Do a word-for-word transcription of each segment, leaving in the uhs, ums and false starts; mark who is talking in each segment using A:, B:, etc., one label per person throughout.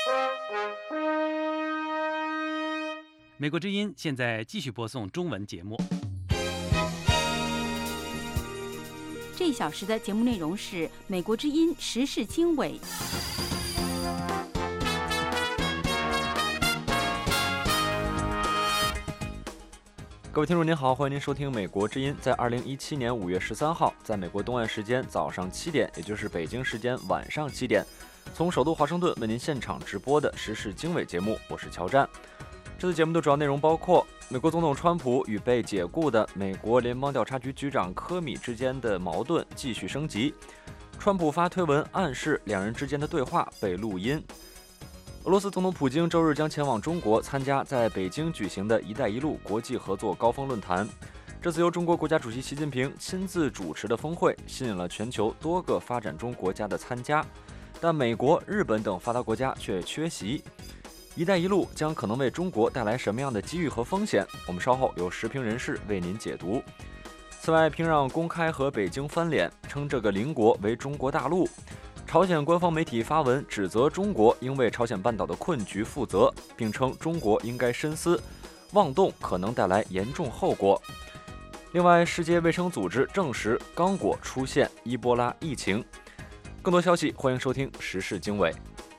A: 美国之音现在继续播送中文节目。
B: 这一小时的节目内容是美国之音时事经纬。
C: 各位听众您好，欢迎您收听美国之音，在二零一七年五月十三号，在美国东岸时间早上七点，也就是北京时间晚上七点，从首都华盛顿为您现场直播的时事经纬节目，我是乔战。这次节目的主要内容包括美国总统川普与被解雇的美国联邦调查局局长科米之间的矛盾继续升级，川普发推文暗示两人之间的对话被录音，俄罗斯总统普京周日将前往中国参加在北京举行的一带一路国际合作高峰论坛。这次由中国国家主席习近平亲自主持的峰会吸引了全球多个发展中国家的参加，但美国、日本等发达国家却缺席。一带一路将可能为中国带来什么样的机遇和风险？我们稍后有时评人士为您解读。此外，平壤公开和北京翻脸，称这个邻国为中国大陆。朝鲜官方媒体发文指责中国应为朝鲜半岛的困局负责，并称中国应该深思，妄动可能带来严重后果。另外，世界卫生组织证实刚果出现伊波拉疫情。更多消息，欢迎收听时事经纬。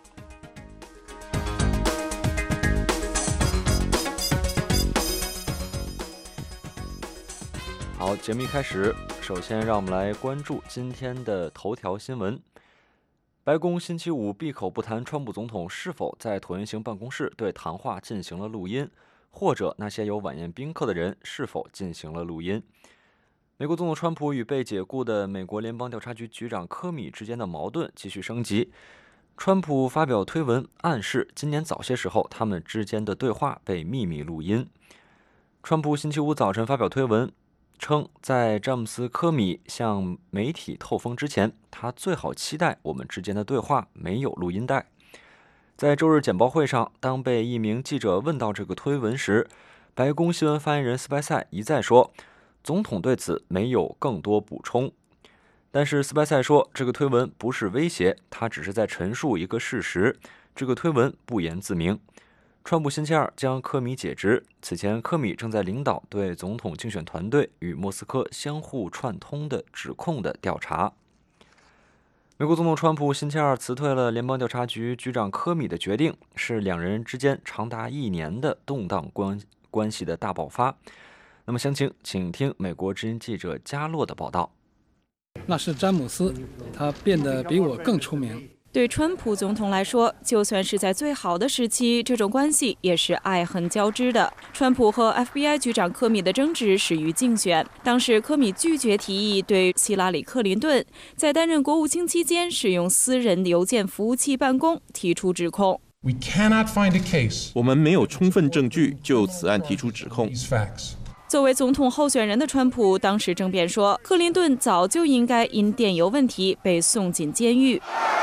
C: 好，节目一开始，首先让我们来关注今天的头条新闻。白宫星期五闭口不谈川普总统是否在椭圆形办公室对谈话进行了录音，或者那些有晚宴宾客的人是否进行了录音。美国总统川普与被解雇的美国联邦调查局局长科米之间的矛盾继续升级，川普发表推文暗示今年早些时候他们之间的对话被秘密录音。川普星期五早晨发表推文称，在詹姆斯·科米向媒体透风之前，他最好期待我们之间的对话没有录音带。在周日简报会上，当被一名记者问到这个推文时，白宫新闻发言人斯派塞一再说，总统对此没有更多补充。但是斯派塞说，这个推文不是威胁，他只是在陈述一个事实，这个推文不言自明。川普星期二将科米解职，此前科米正在领导对总统竞选团队与莫斯科相互串通的指控的调查。美国总统川普星期二辞退了联邦调查局局长科米的决定，是两人之间长达一年的动荡关关系的大爆发。那么详情，请听美国之音记者加洛的报道。
D: 那是詹姆斯，他变得比我更出名。
E: 对川普总统来说，就算是在最好的时期，这种关系也是爱恨交织的。川普和 F B I 局长科米的争执始于竞选，当时科米拒绝提议对希拉里·克林顿在担任国务卿期间使用私人邮件服务器办公提出指控。
F: We cannot find a case.
G: 我们没有充分证据就此案提出指控。
E: 作为总统候选人的川普当时争辩说，克林顿早就应该因电邮问题被送进监狱。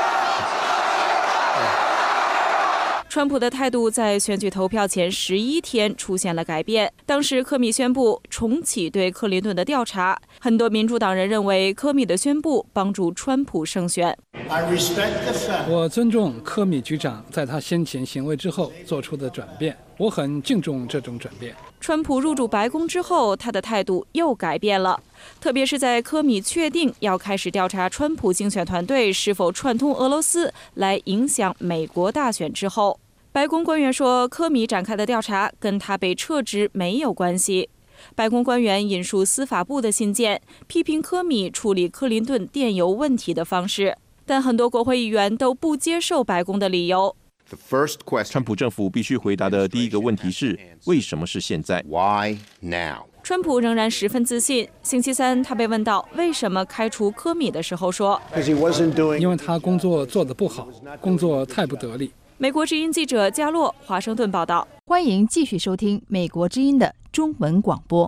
E: 川普的态度在选举投票前十一天出现了改变。当时科米宣布重启对克林顿的调查，很多民主党人认为科米的宣布帮助川普胜选。
D: 我尊重科米局长在他先前行为之后做出的转变，我很敬重这种转变。
E: 川普入主白宫之后，他的态度又改变了，特别是在科米确定要开始调查川普竞选团队是否串通俄罗斯来影响美国大选之后。白宫官员说，科米展开的调查跟他被撤职没有关系。白宫官员引述司法部的信件，批评科米处理克林顿电邮问题的方式，但很多国会议员都不接受白宫的理由。
G: 川普政府必须回答的第一个问题是，为什么是现在
H: ？Why now？
E: 川普仍然十分自信。星期三，他被问到为什么开除科米的时候说，
D: 因为他工作做得不好，工作太不得力。
E: 美国之音记者加洛华盛顿报道。
B: 欢迎继续收听美国之音的中文广播。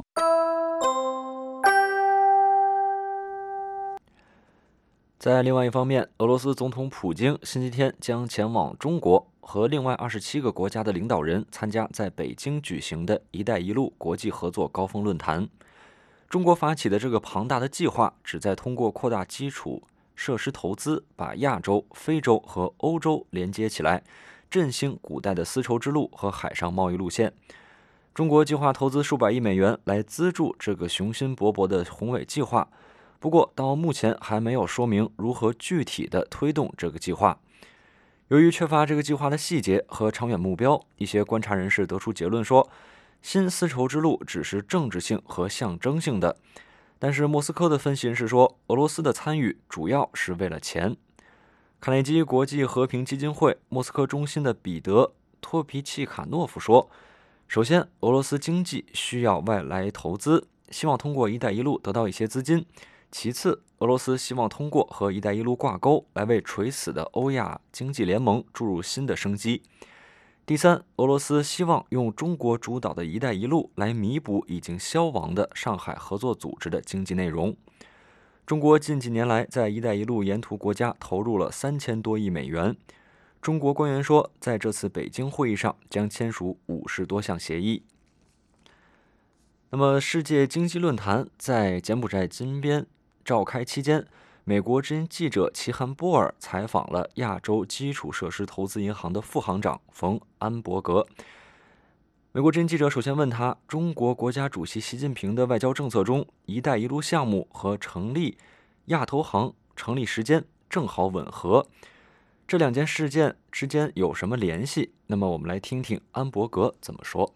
C: 在另外一方面，俄罗斯总统普京星期天将前往中国，和另外二十七个国家的领导人参加在北京举行的一带一路国际合作高峰论坛。中国发起的这个庞大的计划，旨在通过扩大基础设施投资，把亚洲、非洲和欧洲连接起来， 振兴古代的丝绸之路和海上贸易路线。中国计划投资数百亿美元来资助这个雄心勃勃的宏伟计划，不过到目前还没有说明如何具体的推动这个计划。由于缺乏这个计划的细节和长远目标，一些观察人士得出结论说，新丝绸之路只是政治性和象征性的。但是莫斯科的分析人士说，俄罗斯的参与主要是为了钱。卡内基国际和平基金会莫斯科中心的彼得·托皮契卡诺夫说，首先，俄罗斯经济需要外来投资，希望通过“一带一路”得到一些资金。其次，俄罗斯希望通过和“一带一路”挂钩，来为垂死的欧亚经济联盟注入新的生机。第三，俄罗斯希望用中国主导的“一带一路”来弥补已经消亡的上海合作组织的经济内容。中国近几年来在“一带一路”沿途国家投入了三千多亿美元。中国官员说，在这次北京会议上将签署五十多项协议。那么，世界经济论坛在柬埔寨金边召开期间，美国之音记者齐汉波尔采访了亚洲基础设施投资银行的副行长冯安伯格。美国之音记者首先问他，中国国家主席习近平的外交政策中，“一带一路”项目和成立亚投行成立时间正好吻合，这两件事件之间有什么联系？那么我们来听听安伯格怎么说。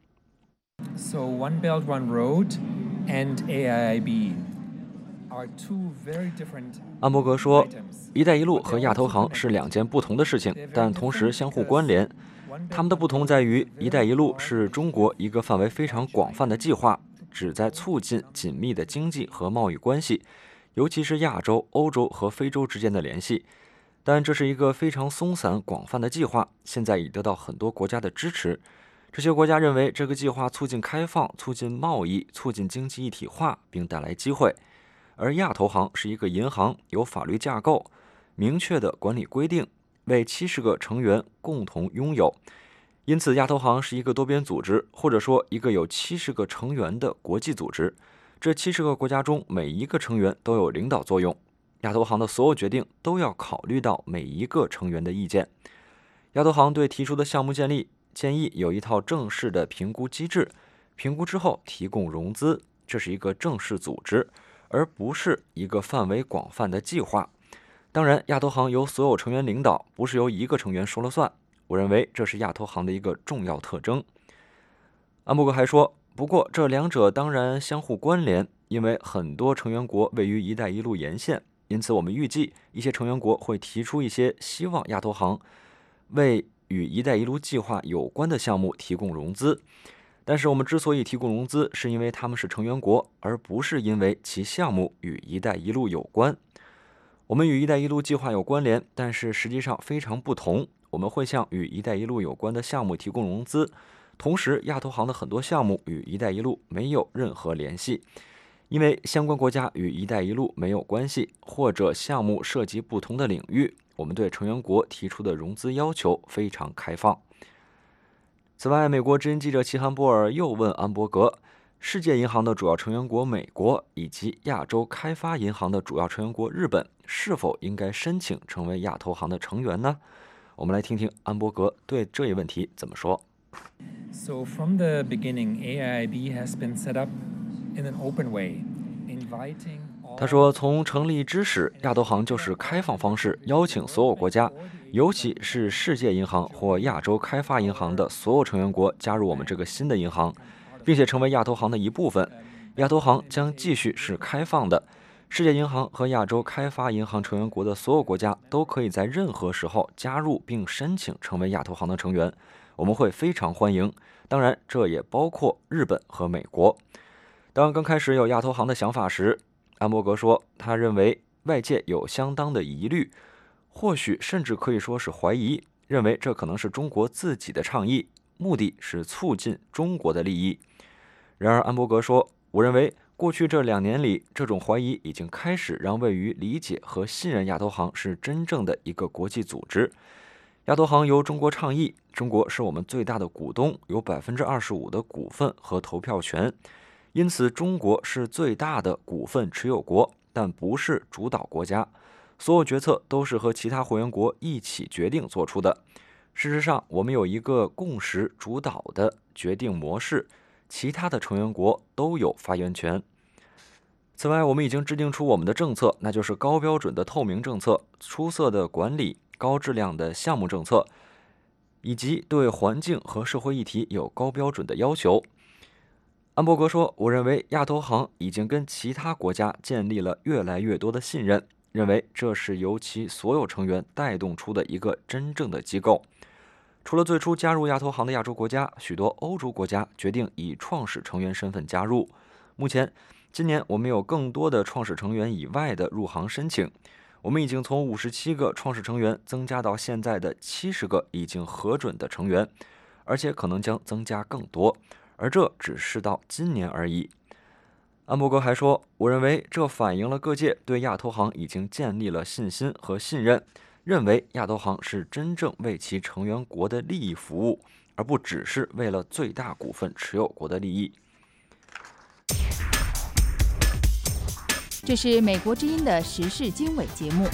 H: So One Belt One Road and A I I B are two very different.
C: 安伯格说，“一带一路”和亚投行是两件不同的事情，但同时相互关联。它们的不同在于，“一带一路”是中国一个范围非常广泛的计划，旨在促进紧密的经济和贸易关系，尤其是亚洲、欧洲和非洲之间的联系。但这是一个非常松散、广泛的计划，现在已得到很多国家的支持。这些国家认为这个计划促进开放、促进贸易、促进经济一体化，并带来机会。而亚投行是一个银行，有法律架构、明确的管理规定，为七十个成员共同拥有。因此，亚投行是一个多边组织，或者说一个有七十个成员的国际组织。这七十个国家中，每一个成员都有领导作用。亚投行的所有决定都要考虑到每一个成员的意见。亚投行对提出的项目建立建议有一套正式的评估机制，评估之后提供融资，这是一个正式组织，而不是一个范围广泛的计划。当然，亚投行由所有成员领导，不是由一个成员说了算。我认为这是亚投行的一个重要特征。安伯格还说，不过这两者当然相互关联，因为很多成员国位于“一带一路”沿线，因此我们预计一些成员国会提出一些希望亚投行为与“一带一路”计划有关的项目提供融资。但是我们之所以提供融资，是因为他们是成员国，而不是因为其项目与“一带一路”有关。我们与“一带一路”计划有关联，但是实际上非常不同。我们会向与“一带一路”有关的项目提供融资，同时亚投行的很多项目与“一带一路”没有任何联系，因为相关国家与“一带一路”没有关系，或者项目涉及不同的领域。我们对成员国提出的融资要求非常开放。此外，美国之音记者齐汉波尔又问安伯格，世界银行的主要成员国美国以及亚洲开发银行的主要成员国日本是否应该申请成为亚投行的成员呢？我们来听听安伯格对这一问题怎么说。
H: So from the beginning, A I I B has been set up in an open way, inviting.
C: 他说，从成立之始，亚投行就是开放方式邀请所有国家，尤其是世界银行或亚洲开发银行的所有成员国加入我们这个新的银行，并且成为亚投行的一部分。亚投行将继续是开放的。世界银行和亚洲开发银行成员国的所有国家都可以在任何时候加入并申请成为亚投行的成员，我们会非常欢迎。当然，这也包括日本和美国。当刚开始有亚投行的想法时，安伯格说，他认为外界有相当的疑虑，或许甚至可以说是怀疑，认为这可能是中国自己的倡议，目的是促进中国的利益。然而，安伯格说，我认为过去这两年里，这种怀疑已经开始让位于理解和信任亚投行是真正的一个国际组织。亚投行由中国倡议，中国是我们最大的股东，有 百分之二十五 的股份和投票权，因此中国是最大的股份持有国，但不是主导国家。所有决策都是和其他会员国一起决定做出的。 事实上，我们有一个共识主导的决定模式，其他的成员国都有发言权。此外，我们已经制定出我们的政策，那就是高标准的透明政策、出色的管理、高质量的项目政策，以及对环境和社会议题有高标准的要求。安伯格说，我认为亚投行已经跟其他国家建立了越来越多的信任，认为这是由其所有成员带动出的一个真正的机构。除了最初加入亚投行的亚洲国家，许多欧洲国家决定以创始成员身份加入。目前，今年我们有更多的创始成员以外的入行申请，我们已经从五十七个创始成员增加到现在的七十个已经核准的成员，而且可能将增加更多，而这只是到今年而已。安伯格还说，我认为这反映了各界对亚投行已经建立了信心和信任，认为亚投行是真正为其成员国的利益服务，而不只是为了最大股份持有国的利益。
B: 这是美国之音的时事经纬节目。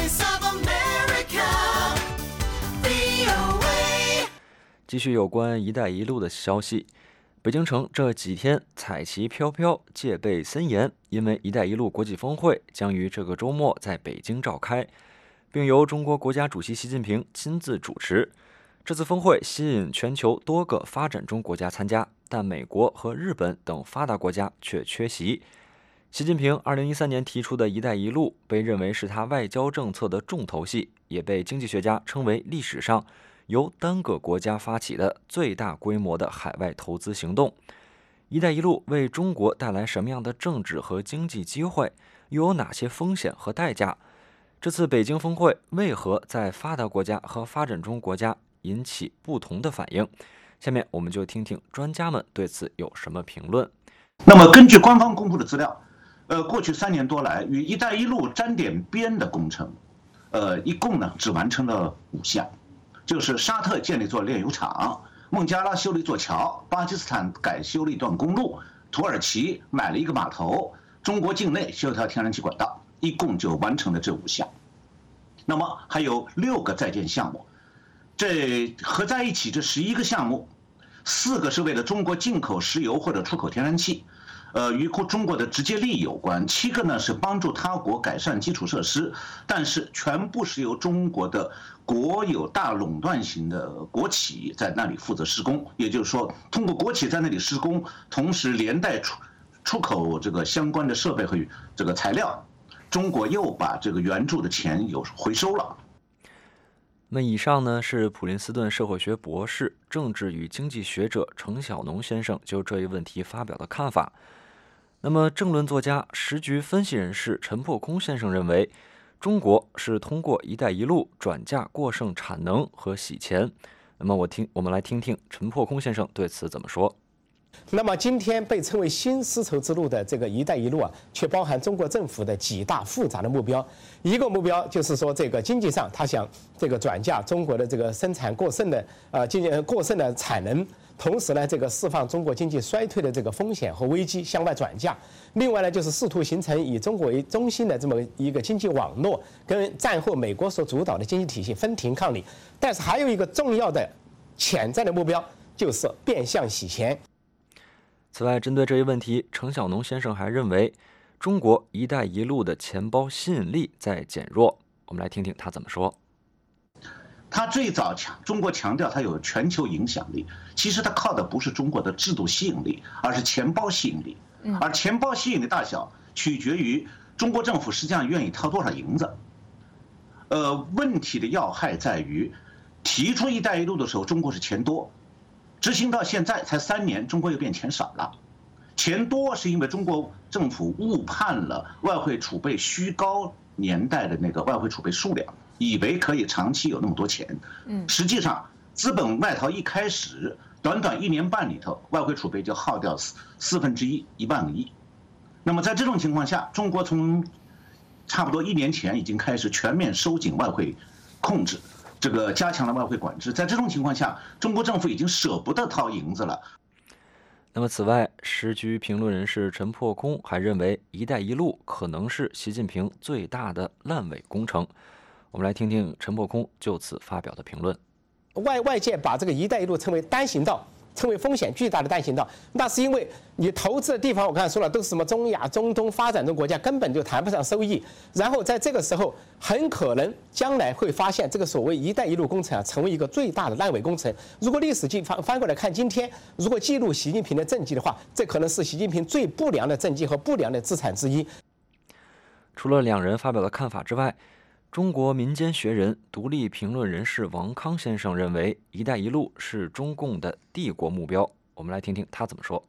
C: 继续有关“一带一路”的消息，北京城这几天彩旗飘飘，戒备森严，因为“一带一路”国际峰会将于这个周末在北京召开，并由中国国家主席习近平亲自主持。这次峰会吸引全球多个发展中国家参加，但美国和日本等发达国家却缺席。习近平二零一三年提出的一带一路被认为是他外交政策的重头戏，也被经济学家称为历史上由单个国家发起的最大规模的海外投资行动。一带一路为中国带来什么样的政治和经济机会，又有哪些风险和代价？这次北京峰会为何在发达国家和发展中国家引起不同的反应？下面我们就听听专家们对此有什么评论。
I: 那么根据官方公布的资料，呃，过去三年多来，与“一带一路”沾点边的工程，呃，一共呢只完成了五项，就是沙特建立座炼油厂，孟加拉修了一座桥，巴基斯坦改修了一段公路，土耳其买了一个码头，中国境内修条天然气管道，一共就完成了这五项。那么还有六个在建项目，这合在一起这十一个项目，四个是为了中国进口石油或者出口天然气。呃，与中国的直接利益有关，七个呢是帮助他国改善基础设施，但是全部是由中国的国有大垄断型的国企在那里负责施工，也就是说，通过国企在那里施工，同时连带出出口这个相关的设备和这个材料，中国又把这个援助的钱有回收了。
C: 那以上呢是普林斯顿社会学博士、政治与经济学者程晓农先生就这一问题发表的看法。那么，政论作家、时局分析人士陈破空先生认为，中国是通过“一带一路”转嫁过剩产能和洗钱。那么，我听我们来听听陈破空先生对此怎么说。
J: 那么，今天被称为新丝绸之路的这个“一带一路”啊，却包含中国政府的几大复杂的目标。一个目标就是说，这个经济上，他想这个转嫁中国的这个生产过剩的呃经济过剩的产能。同时呢，这个释放中国经济衰退的这个风险和危机向外转嫁。另外呢，就是试图形成以中国为中心的这么一个经济网络，跟战后美国所主导的经济体系分庭抗礼。但是还有一个重要的潜在的目标，就是变相洗钱。
C: 此外，针对这一问题，程晓农先生还认为，中国“一带一路”的钱包吸引力在减弱。我们来听听他怎么说。
I: 他最早强，中国强调他有全球影响力，其实他靠的不是中国的制度吸引力，而是钱包吸引力。而钱包吸引力大小取决于中国政府实际上愿意掏多少银子。呃，问题的要害在于，提出“一带一路”的时候，中国是钱多，执行到现在才三年，中国又变钱少了。钱多是因为中国政府误判了外汇储备虚高年代的那个外汇储备数量，以为可以长期有那么多钱。嗯，实际上资本外逃一开始，短短一年半里头，外汇储备就耗掉四四分之一，一万个亿。那么在这种情况下，中国从差不多一年前已经开始全面收紧外汇控制，这个加强了外汇管制。在这种情况下，中国政府已经舍不得掏银子了。
C: 那么，此外，时局评论人士陈破空还认为，“一带一路”可能是习近平最大的烂尾工程。我们来听听陈破空就此发表的评论。
J: 外外界把这个“一带一路”称为单行道，称为风险巨大的单行道，那是因为你投资的地方，我刚才说了，都是什么中亚、中东发展中国家，根本就谈不上收益。然后在这个时候，很可能将来会发现这个所谓“一带一路”工程啊，成为一个最大的烂尾工程。如果历史记翻翻过来看，今天如果记录习近平的政绩的话，这可能是习近平最不良的政绩和不良的资产之一。
C: 除了两人发表的看法之外，中国民间学人、独立评论人士王康先生认为，“一带一路”是中共的帝国目标。我们来听听他怎么说。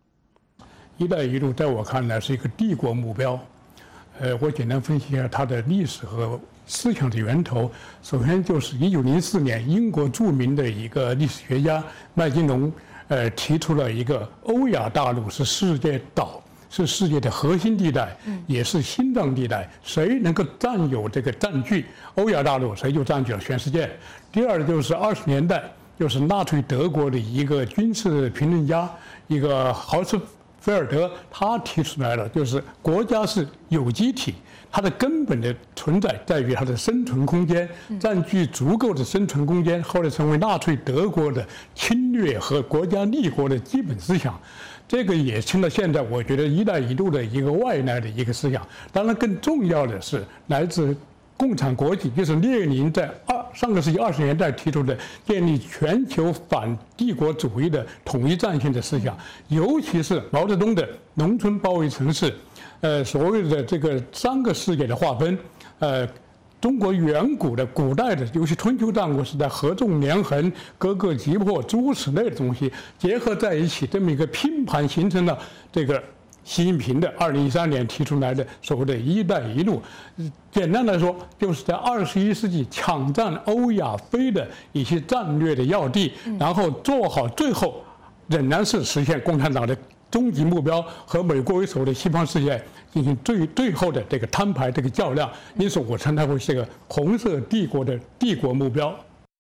K: “一带一路”在我看来是一个帝国目标。呃，我简单分析一下它的历史和思想的源头。首先就是一九零四年，英国著名的一个历史学家麦金龙，呃，提出了一个欧亚大陆是世界岛。是世界的核心地带，也是心脏地带。谁能够占有这个占据欧亚大陆，谁就占据了全世界。第二就是二十年代，就是纳粹德国的一个军事评论家，一个豪斯菲尔德，他提出来了，就是国家是有机体，它的根本的存在在于它的生存空间，占据足够的生存空间，后来成为纳粹德国的侵略和国家立国的基本思想。这个也成了现在我觉得“一带一路”的一个外来的一个思想。当然，更重要的是来自共产国际，就是列宁在二上个世纪二十年代提出的建立全球反帝国主义的统一战线的思想，尤其是毛泽东的农村包围城市，呃，所谓的这个三个世界的划分，呃。中国远古的、古代的，尤其春秋战国时代，合纵连横、各个击破诸如此类的东西结合在一起，这么一个拼盘，形成了这个习近平的二零一三年提出来的所谓的一带一路。简单来说，就是在二十一世纪抢占欧亚非的一些战略的要地，然后做好最后仍然是实现共产党的终极目标和美国为首的西方世界进行最最后的这个摊牌、这个较量。因此，我称它为是个红色帝国的帝国目标。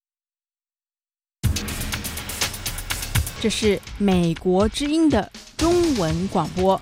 E: 这是美国之音的中文广播。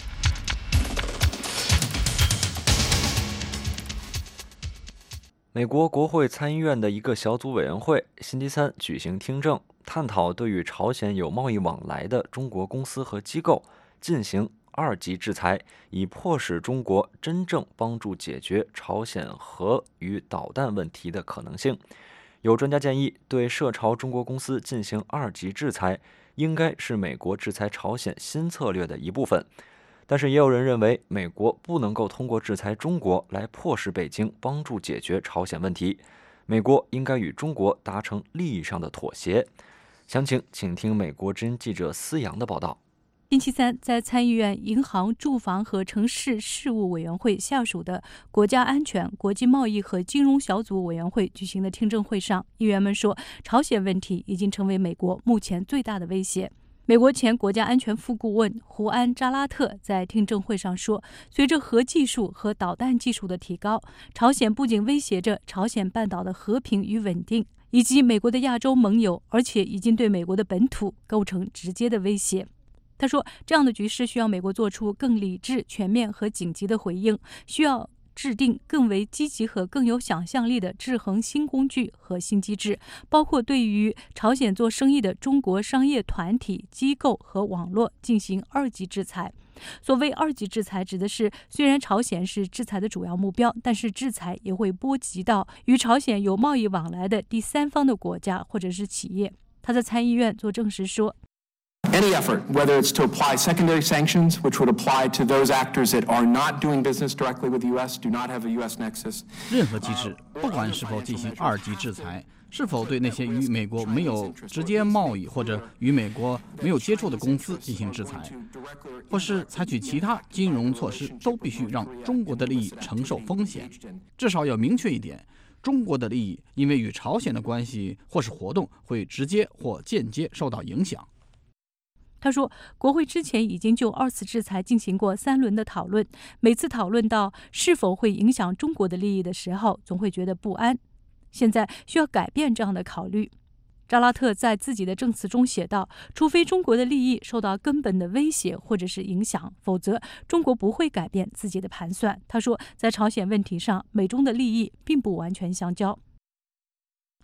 C: 美国国会参议院的一个小组委员会星期三举行听证，探讨对与朝鲜有贸易往来的中国公司和机构进行二级制裁，以迫使中国真正帮助解决朝鲜核与导弹问题的可能性。有专家建议，对涉朝中国公司进行二级制裁，应该是美国制裁朝鲜新策略的一部分。但是也有人认为，美国不能够通过制裁中国来迫使北京帮助解决朝鲜问题，美国应该与中国达成利益上的妥协。详情请听美国之音记者思阳的报道。
B: 星期三，在参议院银行、住房和城市事务委员会下属的国家安全、国际贸易和金融小组委员会举行的听证会上，议员们说，朝鲜问题已经成为美国目前最大的威胁。美国前国家安全副顾问胡安·扎拉特在听证会上说，随着核技术和导弹技术的提高，朝鲜不仅威胁着朝鲜半岛的和平与稳定，以及美国的亚洲盟友，而且已经对美国的本土构成直接的威胁。他说，这样的局势需要美国做出更理智、全面和紧急的回应，需要制定更为积极和更有想象力的制衡新工具和新机制，包括对于朝鲜做生意的中国商业团体、机构和网络进行二级制裁。所谓二级制裁，指的是虽然朝鲜是制裁的主要目标，但是制裁也会波及到与朝鲜有贸易往来的第三方的国家或者是企业。他在参议院作证时说
L: ，Any effort, whether it's to apply secondary sanctions, which would apply to those actors that are not doing business directly with the U S, do not have a U S nexus.
M: 任何机制，不管是否进行二级制裁，是否对那些与美国没有直接贸易或者与美国没有接触的公司进行制裁，或是采取其他金融措施，都必须让中国的利益承受风险。至少要明确一点，中国的利益因为与朝鲜的关系或是活动会直接或间接受到影响。
B: 他说，国会之前已经就二次制裁进行过三轮的讨论，每次讨论到是否会影响中国的利益的时候，总会觉得不安。现在需要改变这样的考虑。扎拉特在自己的证词中写道，除非中国的利益受到根本的威胁或者是影响，否则中国不会改变自己的盘算。他说，在朝鲜问题上，美中的利益并不完全相交。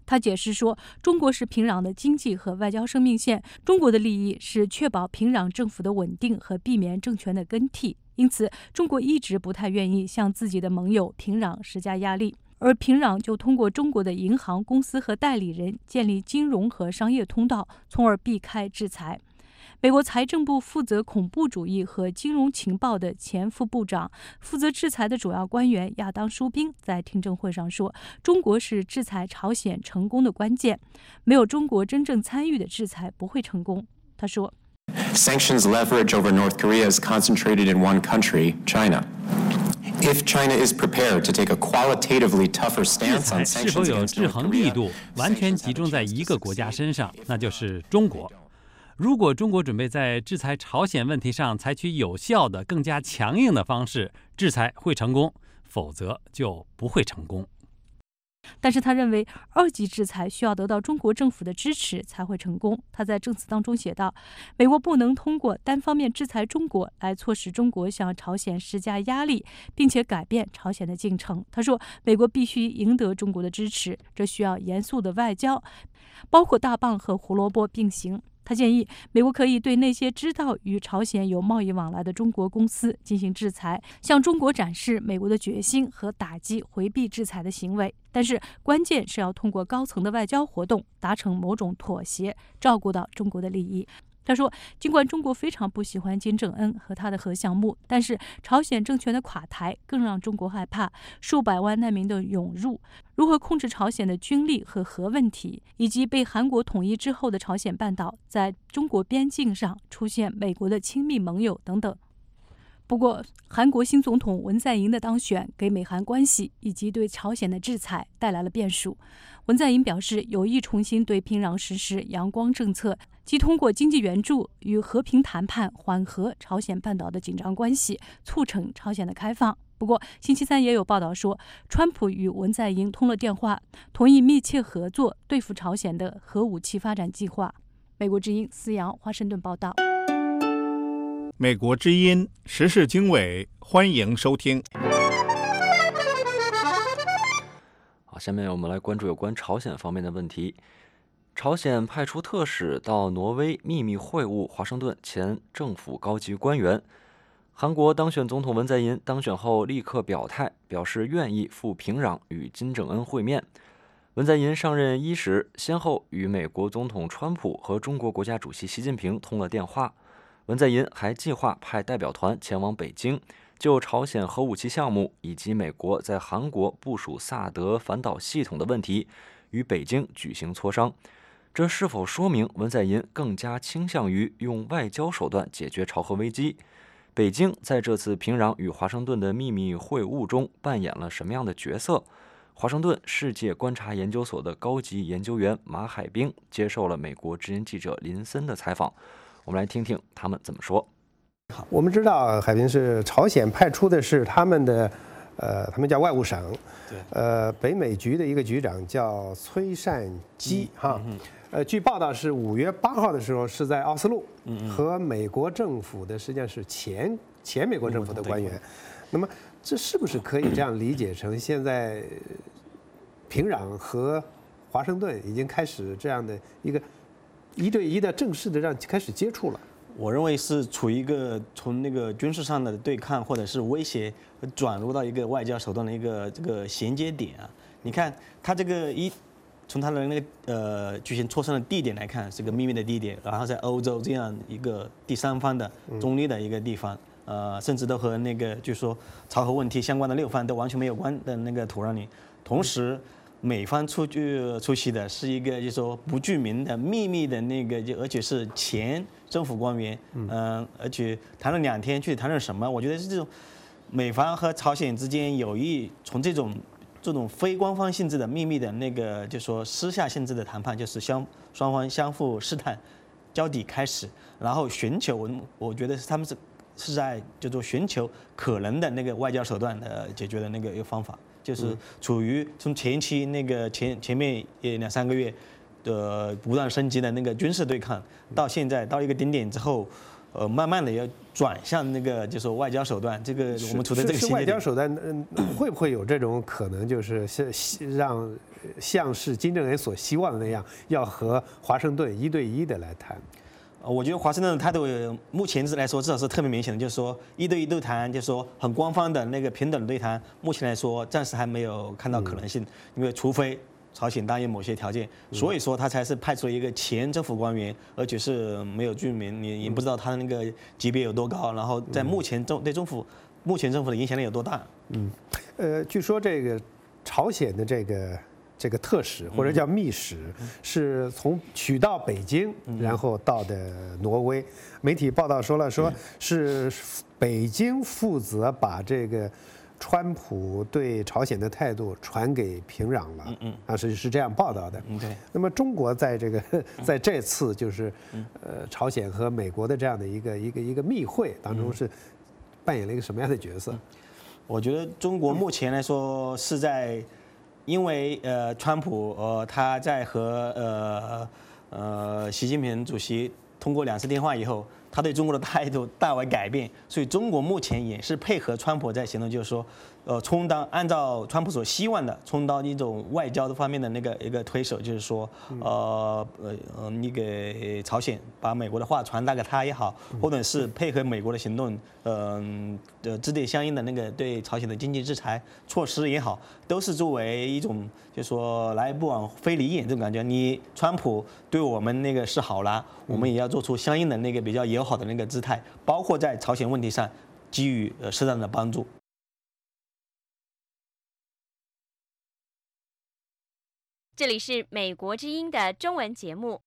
B: 他解释说，中国是平壤的经济和外交生命线，中国的利益是确保平壤政府的稳定和避免政权的更替，因此中国一直不太愿意向自己的盟友平壤施加压力。而平壤就通过中国的银行、公司和代理人建立金融和商业通道，从而避开制裁。美国财政部负责恐怖主义和金融情报的前副部长、负责制裁的主要官员亚当·舒宾在听证会上说，中国是制裁朝鲜成功的关键，没有中国真正参与的制裁不会成功。他说
L: Sanctions leverage over North Korea is concentrated in one country, China.If China is prepared to take a qualitatively tougher stance on
A: 制裁是否有制衡力度，完全集中在一个国家身上，那就是中国。如果中国准备在制裁朝鲜问题上采取有效的、更加强硬的方式，制裁会成功，否则就不会成功。
B: 但是他认为，二级制裁需要得到中国政府的支持才会成功。他在证词当中写道，美国不能通过单方面制裁中国来促使中国向朝鲜施加压力，并且改变朝鲜的进程。他说，美国必须赢得中国的支持，这需要严肃的外交，包括大棒和胡萝卜并行。他建议美国可以对那些知道与朝鲜有贸易往来的中国公司进行制裁，向中国展示美国的决心和打击回避制裁的行为。但是关键是要通过高层的外交活动达成某种妥协，照顾到中国的利益。他说，尽管中国非常不喜欢金正恩和他的核项目，但是朝鲜政权的垮台更让中国害怕，数百万难民的涌入，如何控制朝鲜的军力和核问题，以及被韩国统一之后的朝鲜半岛在中国边境上出现美国的亲密盟友等等。不过，韩国新总统文在寅的当选给美韩关系以及对朝鲜的制裁带来了变数。文在寅表示有意重新对平壤实施阳光政策，即通过经济援助与和平谈判缓和朝鲜半岛的紧张关系，促成朝鲜的开放。不过，星期三也有报道说，川普与文在寅通了电话，同意密切合作对付朝鲜的核武器发展计划。美国之音思阳华盛顿报道。
N: 美国之音时事经纬，欢迎收听。
C: 好，下面我们来关注有关朝鲜方面的问题。朝鲜派出特使到挪威秘密会晤华盛顿前政府高级官员。韩国当选总统文在寅当选后立刻表态，表示愿意赴平壤与金正恩会面。文在寅上任伊始，先后与美国总统川普和中国国家主席习近平通了电话。文在寅还计划派代表团前往北京，就朝鲜核武器项目以及美国在韩国部署萨德反导系统的问题与北京举行磋商。这是否说明文在寅更加倾向于用外交手段解决朝核危机？北京在这次平壤与华盛顿的秘密会晤中扮演了什么样的角色？华盛顿世界观察研究所的高级研究员马海兵接受了美国之音记者林森的采访，我们来听听他们怎么说。
J: 我们知道海滨是朝鲜派出的是他们的，呃，他们叫外务省，呃，北美局的一个局长叫崔善基哈，呃，据报道是五月八号的时候是在奥斯陆和美国政府的实际上是前前美国政府的官员，那么这是不是可以这样理解成现在平壤和华盛顿已经开始这样的一个一对一的正式的让开始接触了？
O: 我认为是处于一个从那个军事上的对抗或者是威胁，转入到一个外交手段的一个这个衔接点啊。你看他这个一，从他的那个呃举行磋商的地点来看，是个秘密的地点，然后在欧洲这样一个第三方的中立的一个地方，呃，甚至都和那个就是说朝核问题相关的六方都完全没有关的那个土壤里，同时。美方出去出席的是一个，就是说不具名的秘密的那个，就而且是前政府官员，嗯、呃，而且谈了两天，具体谈了什么？我觉得是这种美方和朝鲜之间有意从这种这种非官方性质的秘密的那个，就是说私下性质的谈判，就是相双方相互试探、交底开始，然后寻求我我觉得是他们是是在就说寻求可能的那个外交手段的解决的那个一个方法。就是处于从前期那个前前面也两三个月的不断升级的那个军事对抗，到现在到一个顶点之后， 呃，慢慢的要转向那个就是说外交手段。这个我们处在这个
P: 是外交手段，嗯，会不会有这种可能，就是是让像是金正恩所希望的那样，要和华盛顿一对一的来谈？
O: 我觉得华盛顿的态度目前来说至少是特别明显的，就是说一对一对谈，就是说很官方的那个平等的对谈，目前来说暂时还没有看到可能性，因为除非朝鲜答应某些条件，所以说他才是派出了一个前政府官员，而且是没有居民，你也不知道他的那个级别有多高，然后在目前政对政府目前政府的影响力有多大。
P: 嗯，呃，据说这个朝鲜的这个。这个特使或者叫密使，是从取到北京，然后到的挪威。媒体报道说了，说是北京负责把这个川普对朝鲜的态度传给平壤了。嗯嗯，啊是是这样报道的。
O: 嗯，对。
P: 那么中国在这个在这次就是呃朝鲜和美国的这样的一个一个一个密会当中是扮演了一个什么样的角色？
O: 我觉得中国目前来说是在。因为呃，川普呃他在和呃呃习近平主席通过两次电话以后，他对中国的态度大为改变，所以中国目前也是配合川普在行动，就是说，呃，充当按照川普所希望的，充当一种外交的方面的那个一个推手，就是说，呃呃呃，你给朝鲜把美国的话传达给他也好，或者是配合美国的行动，嗯呃制定相应的那个对朝鲜的经济制裁措施也好，都是作为一种就是说来不往非礼眼这种感觉。你川普对我们那个是好啦，我们也要做出相应的那个比较友好的那个姿态，包括在朝鲜问题上给予呃适当的帮助。
Q: 这里是美国之音的中文节目。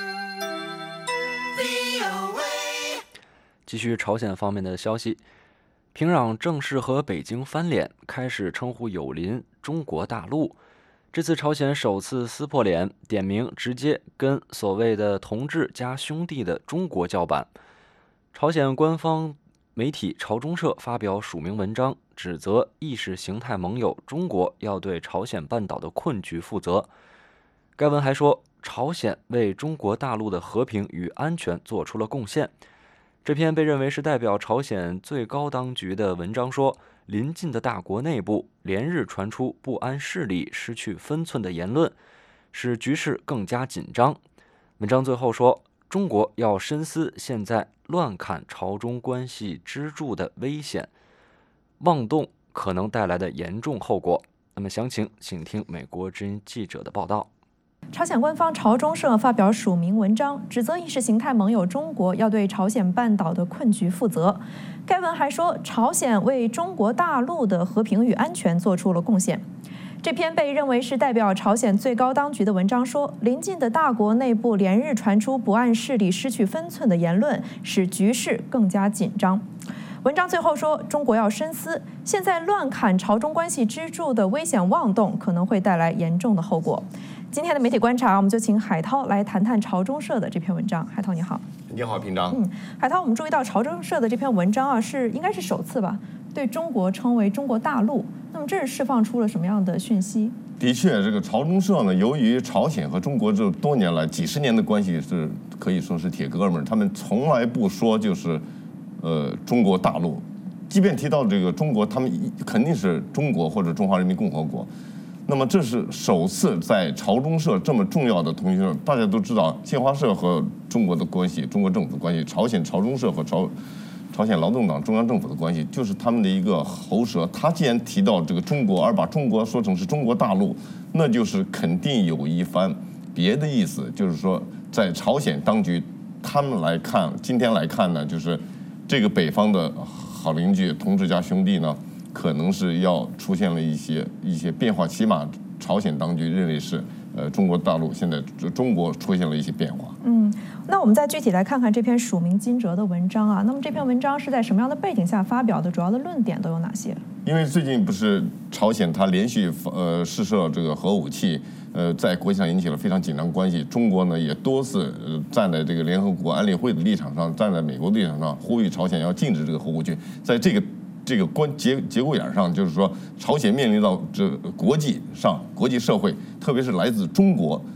C: 继续朝鲜方面的消息，平壤正式和北京翻脸，开始称呼友邻中国大陆。这次朝鲜首次撕破脸，点名直接跟所谓的同志加兄弟的中国叫板。朝鲜官方媒体朝中社发表署名文章，指责意识形态盟友中国要对朝鲜半岛的困局负责。该文还说，朝鲜为中国大陆的和平与安全做出了贡献。这篇被认为是代表朝鲜最高当局的文章说，邻近的大国内部连日传出不安势力失去分寸的言论，使局势更加紧张。文章最后说，中国要深思现在乱砍朝中关系支柱的危险，妄动可能带来的严重后果。那么详情请听美国之音记者的报道。
R: 朝鲜官方朝中社发表署名文章，指责意识形态盟友中国要对朝鲜半岛的困局负责。该文还说，朝鲜为中国大陆的和平与安全做出了贡献。这篇被认为是代表朝鲜最高当局的文章说，邻近的大国内部连日传出不按势力失去分寸的言论，使局势更加紧张。文章最后说，中国要深思，现在乱砍朝中关系支柱的危险妄动可能会带来严重的后果。今天的媒体观察，我们就请海涛来谈谈朝中社的这篇文章。海涛你好。
S: 你好，平章。
R: 嗯，海涛，我们注意到朝中社的这篇文章啊，是应该是首次吧，对中国称为中国大陆。那么这是释放出了什么样的讯息？
S: 的确，这个朝中社呢，由于朝鲜和中国这多年来几十年的关系是可以说是铁哥们儿，他们从来不说就是呃中国大陆，即便提到这个中国，他们肯定是中国或者中华人民共和国。那么这是首次在朝中社这么重要的通讯社，大家都知道新华社和中国的关系，中国政府的关系，朝鲜朝中社和朝朝鲜劳动党中央政府的关系，就是他们的一个喉舌。他既然提到这个中国，而把中国说成是中国大陆，那就是肯定有一番别的意思，就是说在朝鲜当局他们来看，今天来看呢，就是这个北方的好邻居同志加兄弟呢，可能是要出现了一些一些变化，起码朝鲜当局认为是，呃，中国大陆现在中国出现了一些变化。
R: 嗯，那我们再具体来看看这篇署名金哲的文章啊。那么这篇文章是在什么样的背景下发表的？主要的论点都有哪些？
S: 因为最近不是朝鲜它连续呃试射这个核武器，呃，在国际上引起了非常紧张关系。中国呢也多次呃站在这个联合国安理会的立场上，站在美国的立场上，呼吁朝鲜要禁止这个核武器。在这个这个关节节骨眼上，就是说，朝鲜面临到这国际上国际社会，特别是来自中国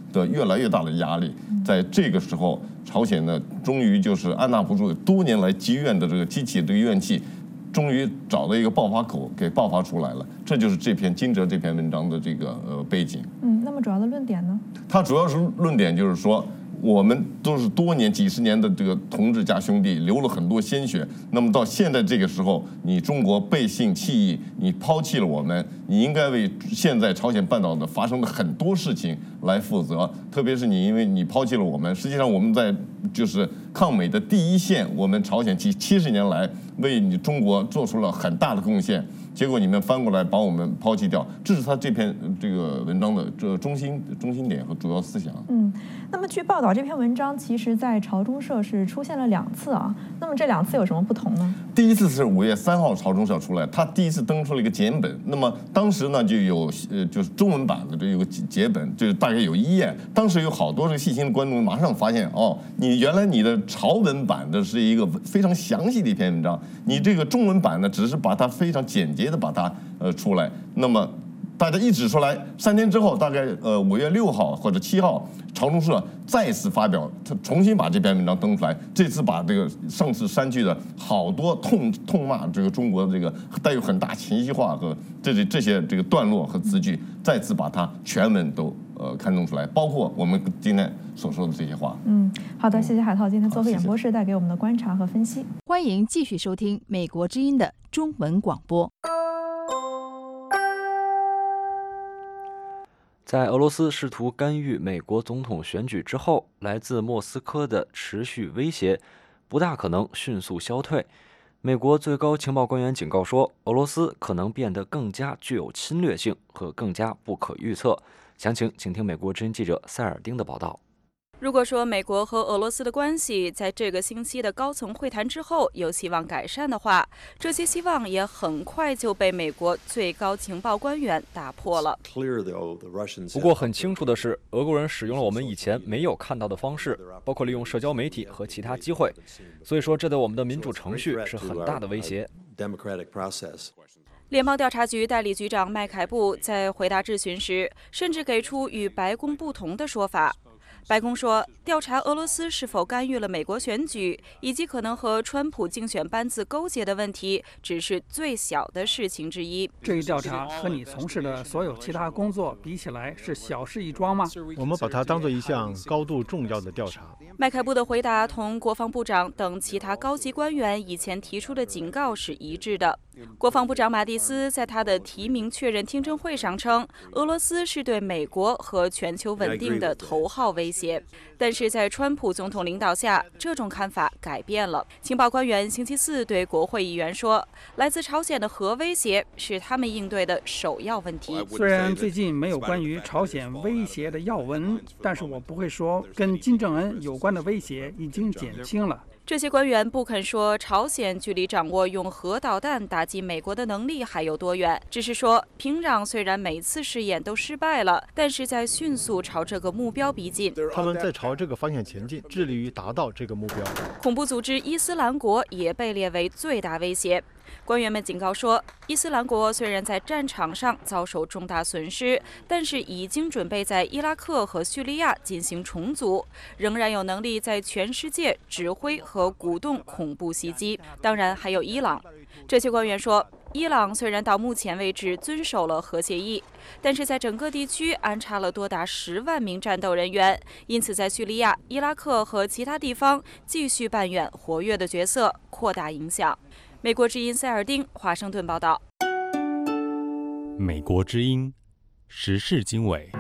S: 的越来越大的压力。在这个时候，朝鲜呢终于就是按捺不住多年来积怨的这个激起这个怨气，终于找到一个爆发口给爆发出来了。这就是这篇金哲这篇文章的这个呃背景。
R: 嗯，那么主要的论点呢？
S: 它主要是论点就是说，我们都是多年几十年的这个同志加兄弟，流了很多鲜血。那么到现在这个时候，你中国背信弃义，你抛弃了我们，你应该为现在朝鲜半岛的发生的很多事情来负责。特别是你，因为你抛弃了我们，实际上我们在就是抗美的第一线，我们朝鲜七七十年来为你中国做出了很大的贡献。结果你们翻过来把我们抛弃掉，这是他这篇这个文章的这中心中心点和主要思想。
R: 嗯，那么据报道，这篇文章其实在朝中社是出现了两次啊。那么这两次有什么不同呢？
S: 第一次是五月三号朝中社出来，他第一次登出了一个简本。那么当时呢就有呃就是中文版的这有个节本，就是大概有一页。当时有好多这个细心的观众马上发现，哦，你原来你的朝文版的是一个非常详细的一篇文章，你这个中文版呢只是把它非常简洁的把它呃出来。那么大家一指出来，三天之后，大概呃五月六号或者七号，朝中社再次发表，他重新把这篇文章登出来。这次把这个上次删去的好多痛痛骂这个中国的这个带有很大情绪化和这这这些这个段落和词句，再次把它全文都呃刊登出来，包括我们今天所说的这些话。
R: 嗯，好的，谢谢海涛今天做客演播室带给我们的观察和分析。
T: 欢迎继续收听美国之音的中文广播。
C: 在俄罗斯试图干预美国总统选举之后，来自莫斯科的持续威胁不大可能迅速消退。美国最高情报官员警告说，俄罗斯可能变得更加具有侵略性和更加不可预测。详情请听美国之音记者塞尔丁的报道。
E: 如果说美国和俄罗斯的关系在这个星期的高层会谈之后有希望改善的话，这些希望也很快就被美国最高情报官员打破了。
C: 不过很清楚的是，俄国人使用了我们以前没有看到的方式，包括利用社交媒体和其他机会，所以说这对我们的民主程序是很大的威胁。
E: 联邦调查局代理局长麦凯布在回答质询时，甚至给出与白宫不同的说法。白宫说，调查俄罗斯是否干预了美国选举，以及可能和川普竞选班子勾结的问题，只是最小的事情之一。
D: 这一调查和你从事的所有其他工作比起来，是小事一桩吗？
U: 我们把它当作一项高度重要的调查。
E: 麦凯布的回答同国防部长等其他高级官员以前提出的警告是一致的。国防部长马蒂斯在他的提名确认听证会上称，俄罗斯是对美国和全球稳定的头号威胁。但是在川普总统领导下，这种看法改变了。情报官员星期四对国会议员说，来自朝鲜的核威胁是他们应对的首要问题。
D: 虽然最近没有关于朝鲜威胁的要闻，但是我不会说跟金正恩有关的威胁已经减轻了。
E: 这些官员不肯说朝鲜距离掌握用核导弹打击美国的能力还有多远，只是说平壤虽然每次试验都失败了，但是在迅速朝这个目标逼近。
U: 他们在朝这个方向前进，致力于达到这个目标。
E: 恐怖组织伊斯兰国也被列为最大威胁。官员们警告说，伊斯兰国虽然在战场上遭受重大损失，但是已经准备在伊拉克和叙利亚进行重组，仍然有能力在全世界指挥和鼓动恐怖袭击。当然还有伊朗。这些官员说，伊朗虽然到目前为止遵守了核协议，但是在整个地区安插了多达十万名战斗人员，因此在叙利亚、伊拉克和其他地方继续扮演活跃的角色，扩大影响。美国之音塞尔丁华盛顿报道。
A: 美国之音时事经纬。